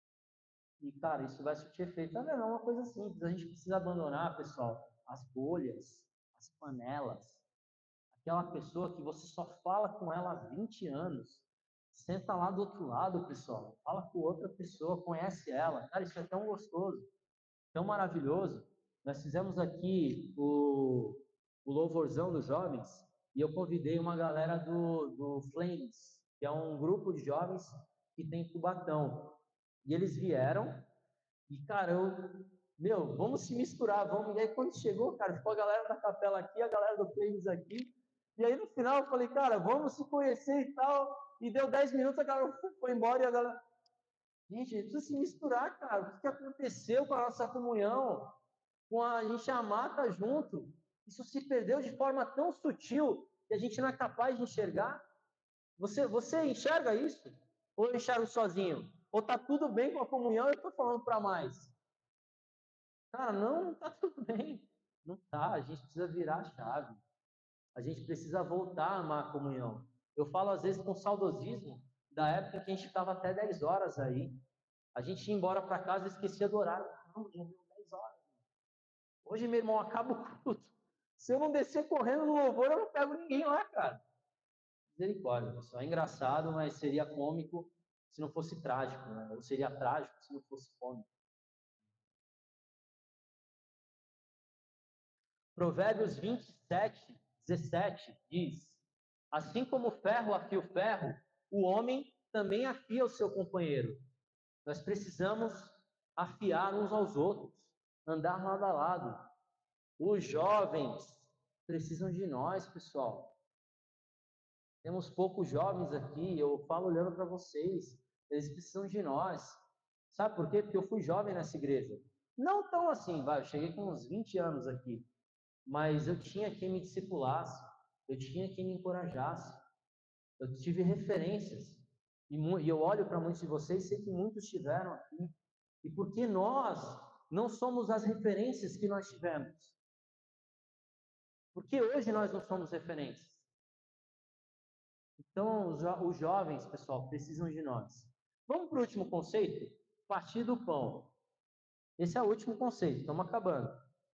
E, cara, isso vai surtir efeito. Não é uma coisa simples. A gente precisa abandonar, pessoal, as bolhas, as panelas. Aquela pessoa que você só fala com ela há vinte anos. Senta lá do outro lado, pessoal. Fala com outra pessoa, conhece ela. Cara, isso é tão gostoso, tão maravilhoso. Nós fizemos aqui o, o louvorzão dos jovens e eu convidei uma galera do, do Flames, que é um grupo de jovens que tem em Cubatão. E eles vieram e, cara, eu, meu, vamos se misturar, vamos. E aí, quando chegou, cara, ficou a galera da capela aqui, a galera do Flames aqui. E aí, no final, eu falei, cara, vamos se conhecer e tal. E deu dez minutos, a galera foi embora e a galera... Gente, a gente precisa se misturar, cara. O que aconteceu com a nossa comunhão? Com a gente amar, tá junto. Isso se perdeu de forma tão sutil que a gente não é capaz de enxergar. Você, você enxerga isso? Ou eu enxergo sozinho? Ou tá tudo bem com a comunhão e eu tô falando para mais? Cara, não, não tá tudo bem. Não tá, a gente precisa virar a chave. A gente precisa voltar a amar a comunhão. Eu falo às vezes com saudosismo da época que a gente ficava até dez horas aí. A gente ia embora para casa e esquecia do horário. Não, já deu dez horas. Hoje, meu irmão, acaba o culto. Se eu não descer correndo no louvor, eu não pego ninguém lá, cara. Misericórdia, pessoal. É engraçado, mas seria cômico se não fosse trágico, né? Ou seria trágico se não fosse cômico. Provérbios vinte e sete, dezessete diz: assim como o ferro afia o ferro, o homem também afia o seu companheiro. Nós precisamos afiar uns aos outros, andar lado a lado. Os jovens precisam de nós, pessoal. Temos poucos jovens aqui, eu falo olhando para vocês, eles precisam de nós. Sabe por quê? Porque eu fui jovem nessa igreja. Não tão assim, vai, eu cheguei com uns vinte anos aqui, mas eu tinha quem me discipulasse, eu tinha quem me encorajasse, eu tive referências, e, e eu olho para muitos de vocês, sei que muitos tiveram aqui, e porque nós não somos as referências que nós tivemos? Porque hoje nós não somos referências. Então, os, jo os jovens, pessoal, precisam de nós. Vamos para o último conceito? Partir do pão. Esse é o último conceito, estamos acabando.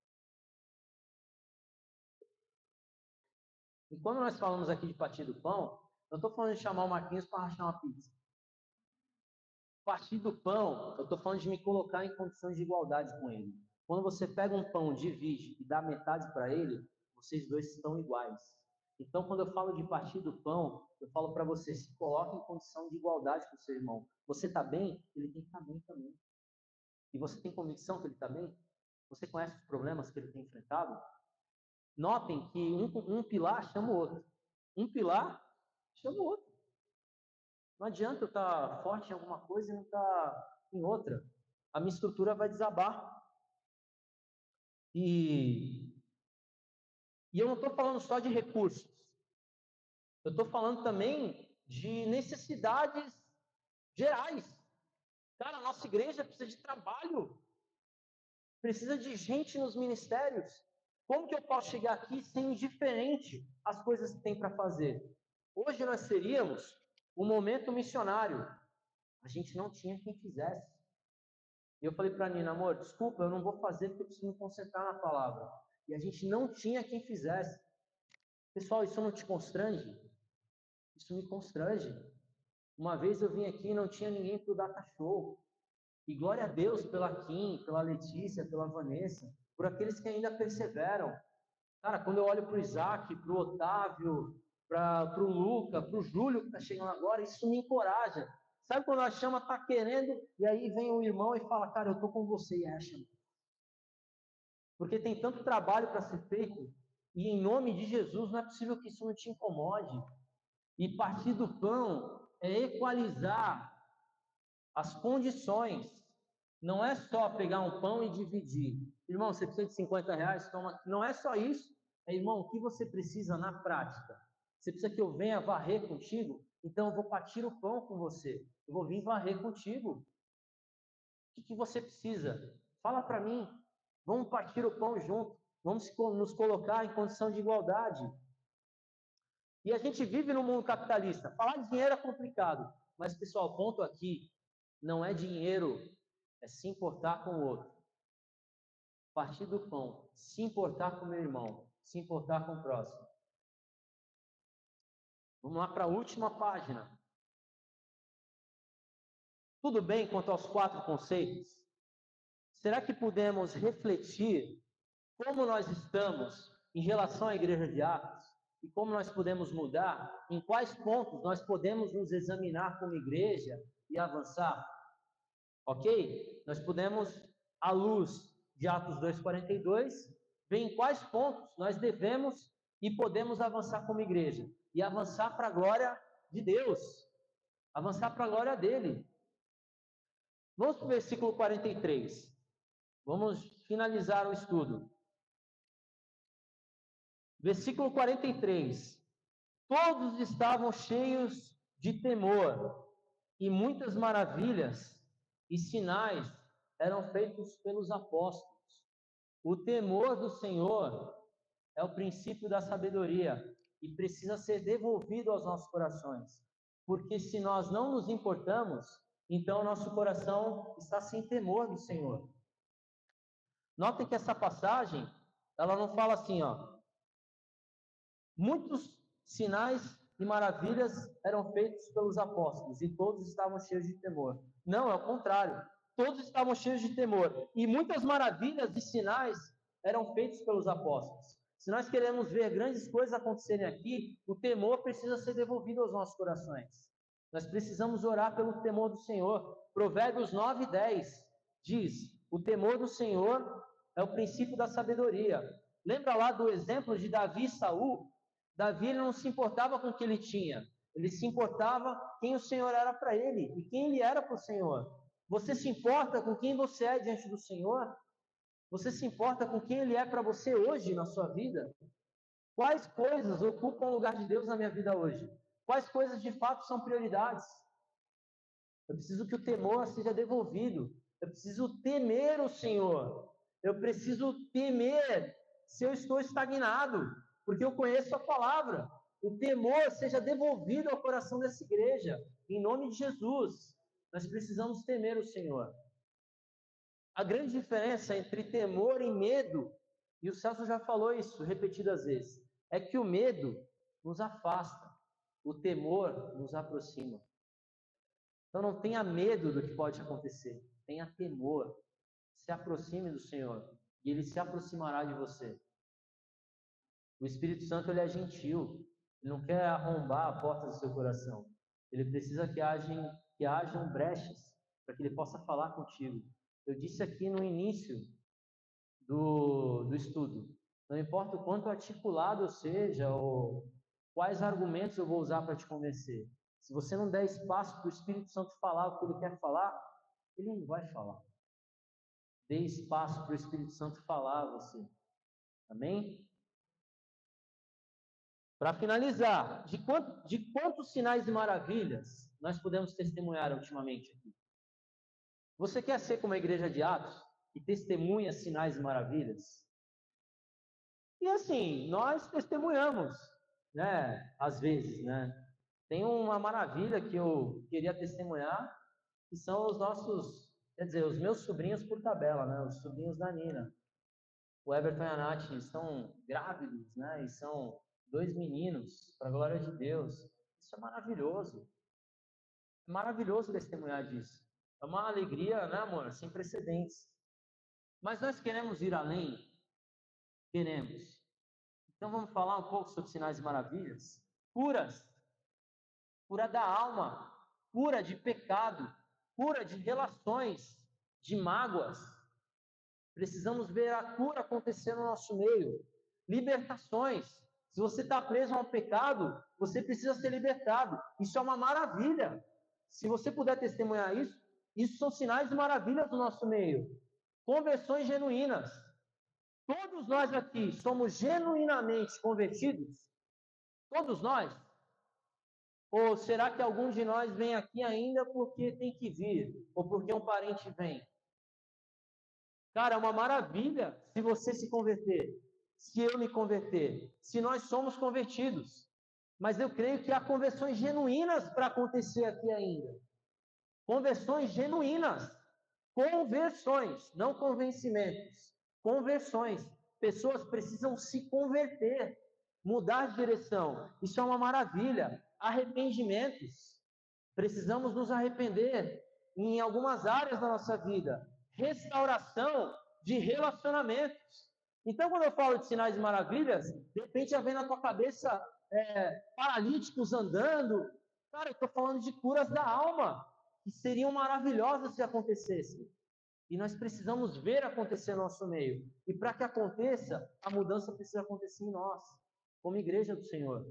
E quando nós falamos aqui de partir do pão, não estou falando de chamar o Marquinhos para rachar uma pizza. Partir do pão, eu estou falando de me colocar em condições de igualdade com ele. Quando você pega um pão, divide e dá metade para ele, vocês dois estão iguais. Então, quando eu falo de partir do pão, eu falo para você, se coloque em condição de igualdade com o seu irmão. Você está bem? Ele tem que estar bem também. E você tem convicção que ele está bem? Você conhece os problemas que ele tem enfrentado? Notem que um, um pilar chama o outro. Um pilar chama o outro. Não adianta eu estar forte em alguma coisa e não estar em outra. A minha estrutura vai desabar. E, e eu não estou falando só de recursos. Eu estou falando também de necessidades gerais. Cara, a nossa igreja precisa de trabalho. Precisa de gente nos ministérios. Como que eu posso chegar aqui ser indiferente às coisas que tem para fazer? Hoje nós seríamos um momento missionário. A gente não tinha quem fizesse. E eu falei para a Nina, amor, desculpa, eu não vou fazer porque eu preciso me concentrar na palavra. E a gente não tinha quem fizesse. Pessoal, isso não te constrange? Isso me constrange. Uma vez eu vim aqui e não tinha ninguém para o Data Show. E glória a Deus pela Kim, pela Letícia, pela Vanessa, por aqueles que ainda perseveram. Cara, quando eu olho para o Isaac, para o Otávio, para o Luca, para o Júlio que está chegando agora, isso me encoraja. Sabe quando a chama está querendo, e aí vem o irmão e fala, cara, eu estou com você, e é a chama. Porque tem tanto trabalho para ser feito, e em nome de Jesus não é possível que isso não te incomode. E partir do pão é equalizar as condições. Não é só pegar um pão e dividir. Irmão, você precisa de cinquenta reais? Toma. Não é só isso. É, irmão, o que você precisa na prática? Você precisa que eu venha varrer contigo? Então eu vou partir o pão com você. Eu vou vir varrer contigo. O que, que você precisa? Fala para mim. Vamos partir o pão junto. Vamos nos colocar em condição de igualdade. E a gente vive no mundo capitalista. Falar de dinheiro é complicado. Mas, pessoal, o ponto aqui não é dinheiro, é se importar com o outro. Partir do pão, se importar com o meu irmão, se importar com o próximo. Vamos lá para a última página. Tudo bem quanto aos quatro conceitos? Será que podemos refletir como nós estamos em relação à igreja de Atos? E como nós podemos mudar? Em quais pontos nós podemos nos examinar como igreja e avançar? Ok? Nós podemos, à luz de Atos dois, quarenta e dois, ver em quais pontos nós devemos e podemos avançar como igreja. E avançar para a glória de Deus. Avançar para a glória dele. Vamos para o versículo quarenta e três. Vamos finalizar o estudo. Versículo quarenta e três. Todos estavam cheios de temor, e muitas maravilhas e sinais eram feitos pelos apóstolos. O temor do Senhor é o princípio da sabedoria e precisa ser devolvido aos nossos corações. Porque se nós não nos importamos, então nosso coração está sem temor do Senhor. Notem que essa passagem, ela não fala assim, ó, Muitos sinais e maravilhas eram feitos pelos apóstolos e todos estavam cheios de temor. Não, é o contrário. Todos estavam cheios de temor. E muitas maravilhas e sinais eram feitos pelos apóstolos. Se nós queremos ver grandes coisas acontecerem aqui, o temor precisa ser devolvido aos nossos corações. Nós precisamos orar pelo temor do Senhor. Provérbios nove, dez diz: o temor do Senhor é o princípio da sabedoria. Lembra lá do exemplo de Davi e Saul? Davi ele não se importava com o que ele tinha, ele se importava quem o Senhor era para ele e quem ele era para o Senhor. Você se importa com quem você é diante do Senhor? Você se importa com quem ele é para você hoje na sua vida? Quais coisas ocupam o lugar de Deus na minha vida hoje? Quais coisas de fato são prioridades? Eu preciso que o temor seja devolvido. Eu preciso temer o Senhor. Eu preciso temer se eu estou estagnado, porque eu conheço a palavra. O temor seja devolvido ao coração dessa igreja, em nome de Jesus. Nós precisamos temer o Senhor. A grande diferença entre temor e medo, e o Celso já falou isso repetidas vezes, é que o medo nos afasta, o temor nos aproxima. Então não tenha medo do que pode acontecer, tenha temor. Se aproxime do Senhor e Ele se aproximará de você. O Espírito Santo ele é gentil, ele não quer arrombar a porta do seu coração. Ele precisa que hajam, que hajam brechas para que Ele possa falar contigo. Eu disse aqui no início do, do estudo, não importa o quanto articulado eu seja ou quais argumentos eu vou usar para te convencer. Se você não der espaço para o Espírito Santo falar o que ele quer falar, ele não vai falar. Dê espaço para o Espírito Santo falar a você. Amém? Para finalizar, de, quanto, de quantos sinais e maravilhas nós podemos testemunhar ultimamente aqui? Você quer ser como a igreja de Atos, que testemunha sinais e maravilhas? E assim, nós testemunhamos, né? Às vezes, né? Tem uma maravilha que eu queria testemunhar, que são os nossos, quer dizer, os meus sobrinhos por tabela, né? Os sobrinhos da Nina. O Everton e a Nath estão grávidos, né? E são dois meninos, para a glória de Deus. Isso é maravilhoso. É maravilhoso testemunhar disso. É uma alegria, né, amor? Sem precedentes. Mas nós queremos ir além? Queremos. Então vamos falar um pouco sobre sinais e maravilhas? Curas. Cura da alma. Cura de pecado. Cura de relações, de mágoas. Precisamos ver a cura acontecer no nosso meio. Libertações. Se você está preso a um pecado, você precisa ser libertado. Isso é uma maravilha. Se você puder testemunhar isso, isso são sinais de maravilhas no nosso meio. Conversões genuínas. Todos nós aqui somos genuinamente convertidos? Todos nós? Ou será que algum de nós vem aqui ainda porque tem que vir? Ou porque um parente vem? Cara, é uma maravilha se você se converter, se eu me converter, se nós somos convertidos. Mas eu creio que há conversões genuínas para acontecer aqui ainda. Conversões genuínas. Conversões, não convencimentos. Conversões. Pessoas precisam se converter, mudar de direção. Isso é uma maravilha. Arrependimentos. Precisamos nos arrepender em algumas áreas da nossa vida. Restauração de relacionamentos. Então, quando eu falo de sinais e maravilhas, de repente já vem na tua cabeça é, paralíticos andando. Cara, eu estou falando de curas da alma, que seriam maravilhosas se acontecessem. E nós precisamos ver acontecer no nosso meio. E para que aconteça, a mudança precisa acontecer em nós, como igreja do Senhor.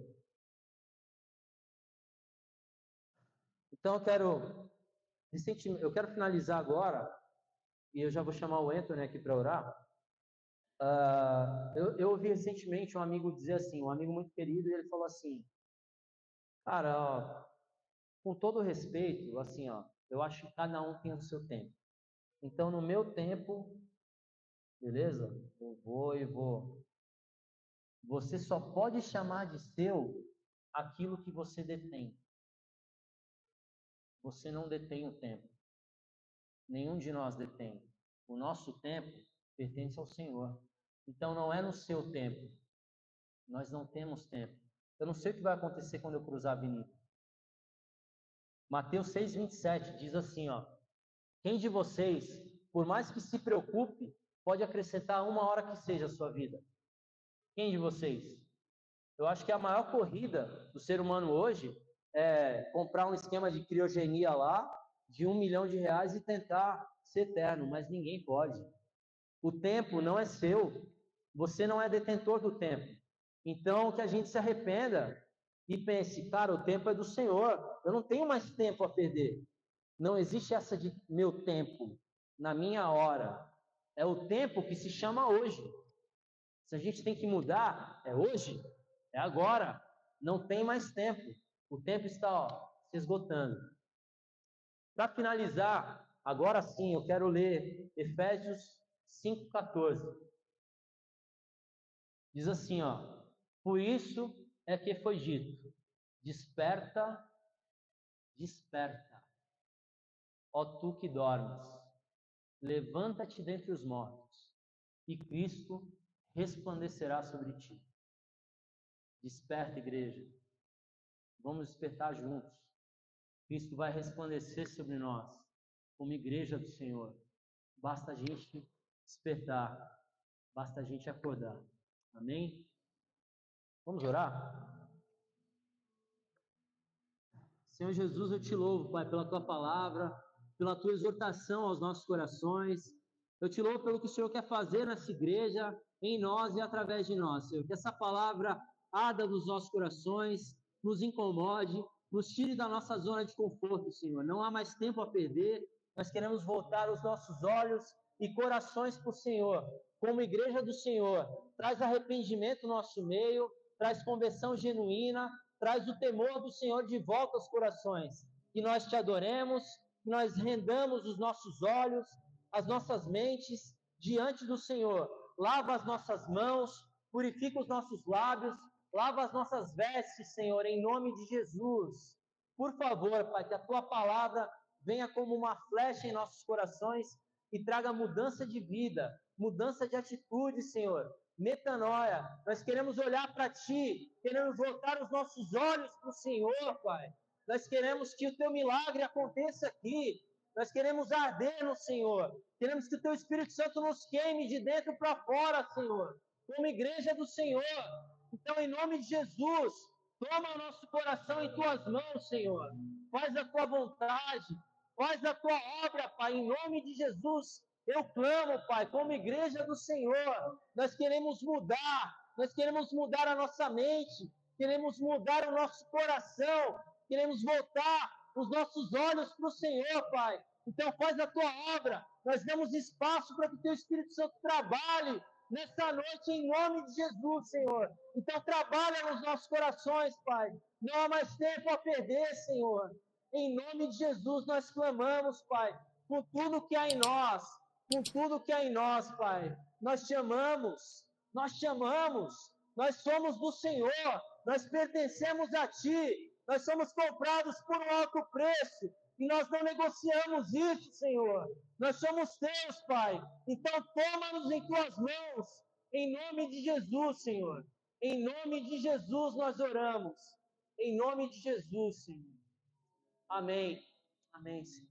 Então, eu quero, eu quero finalizar agora, e eu já vou chamar o Anthony aqui para orar. Uh, eu, eu ouvi recentemente um amigo dizer assim, um amigo muito querido, e ele falou assim, cara, ó, com todo respeito, assim, ó, eu acho que cada um tem o seu tempo. Então, no meu tempo, beleza? Eu vou e vou. Você só pode chamar de seu aquilo que você detém. Você não detém o tempo. Nenhum de nós detém. O nosso tempo pertence ao Senhor. Então, não é no seu tempo. Nós não temos tempo. Eu não sei o que vai acontecer quando eu cruzar a avenida. Mateus seis, vinte e sete diz assim, ó: quem de vocês, por mais que se preocupe, pode acrescentar uma hora que seja a sua vida? Quem de vocês? Eu acho que a maior corrida do ser humano hoje é comprar um esquema de criogenia lá, de um milhão de reais e tentar ser eterno, mas ninguém pode. O tempo não é seu, você não é detentor do tempo. Então, que a gente se arrependa e pense, cara, o tempo é do Senhor, eu não tenho mais tempo a perder. Não existe essa de meu tempo, na minha hora. É o tempo que se chama hoje. Se a gente tem que mudar, é hoje, é agora. Não tem mais tempo. O tempo está, ó, se esgotando. Para finalizar, agora sim, eu quero ler Efésios cinco, quatorze. Diz assim, ó: por isso é que foi dito, desperta, desperta, ó tu que dormes, levanta-te dentre os mortos, e Cristo resplandecerá sobre ti. Desperta, igreja, vamos despertar juntos. Cristo vai resplandecer sobre nós, como igreja do Senhor. Basta a gente despertar, basta a gente acordar. Amém? Vamos orar? Senhor Jesus, eu te louvo, Pai, pela tua palavra, pela tua exortação aos nossos corações. Eu te louvo pelo que o Senhor quer fazer nessa igreja, em nós e através de nós, Senhor. Que essa palavra arda nos nossos corações, nos incomode, nos tire da nossa zona de conforto, Senhor. Não há mais tempo a perder. Nós queremos voltar os nossos olhos e corações para o Senhor. Como igreja do Senhor, traz arrependimento no nosso meio, traz conversão genuína, traz o temor do Senhor de volta aos corações. Que nós te adoremos, que nós rendamos os nossos olhos, as nossas mentes diante do Senhor. Lava as nossas mãos, purifica os nossos lábios, lava as nossas vestes, Senhor, em nome de Jesus. Por favor, Pai, que a tua palavra venha como uma flecha em nossos corações e traga mudança de vida, mudança de atitude, Senhor. Metanoia, nós queremos olhar para Ti, queremos voltar os nossos olhos para o Senhor, Pai. Nós queremos que o Teu milagre aconteça aqui, nós queremos arder no Senhor, queremos que o Teu Espírito Santo nos queime de dentro para fora, Senhor, como igreja do Senhor. Então, em nome de Jesus, toma o nosso coração em Tuas mãos, Senhor, faz a Tua vontade, faz a Tua obra, Pai, em nome de Jesus. Eu clamo, Pai, como igreja do Senhor, nós queremos mudar, nós queremos mudar a nossa mente, queremos mudar o nosso coração, queremos voltar os nossos olhos para o Senhor, Pai. Então faz a Tua obra, nós damos espaço para que o Teu Espírito Santo trabalhe nessa noite em nome de Jesus, Senhor. Então trabalha nos nossos corações, Pai. Não há mais tempo a perder, Senhor. Em nome de Jesus nós clamamos, Pai, com tudo que há em nós, com tudo que há em nós, Pai. Nós te amamos, nós te amamos, nós somos do Senhor, nós pertencemos a Ti, nós somos comprados por um alto preço, e nós não negociamos isso, Senhor. Nós somos Teus, Pai. Então toma-nos em Tuas mãos, em nome de Jesus, Senhor. Em nome de Jesus nós oramos, em nome de Jesus, Senhor. Amém. Amém, Senhor.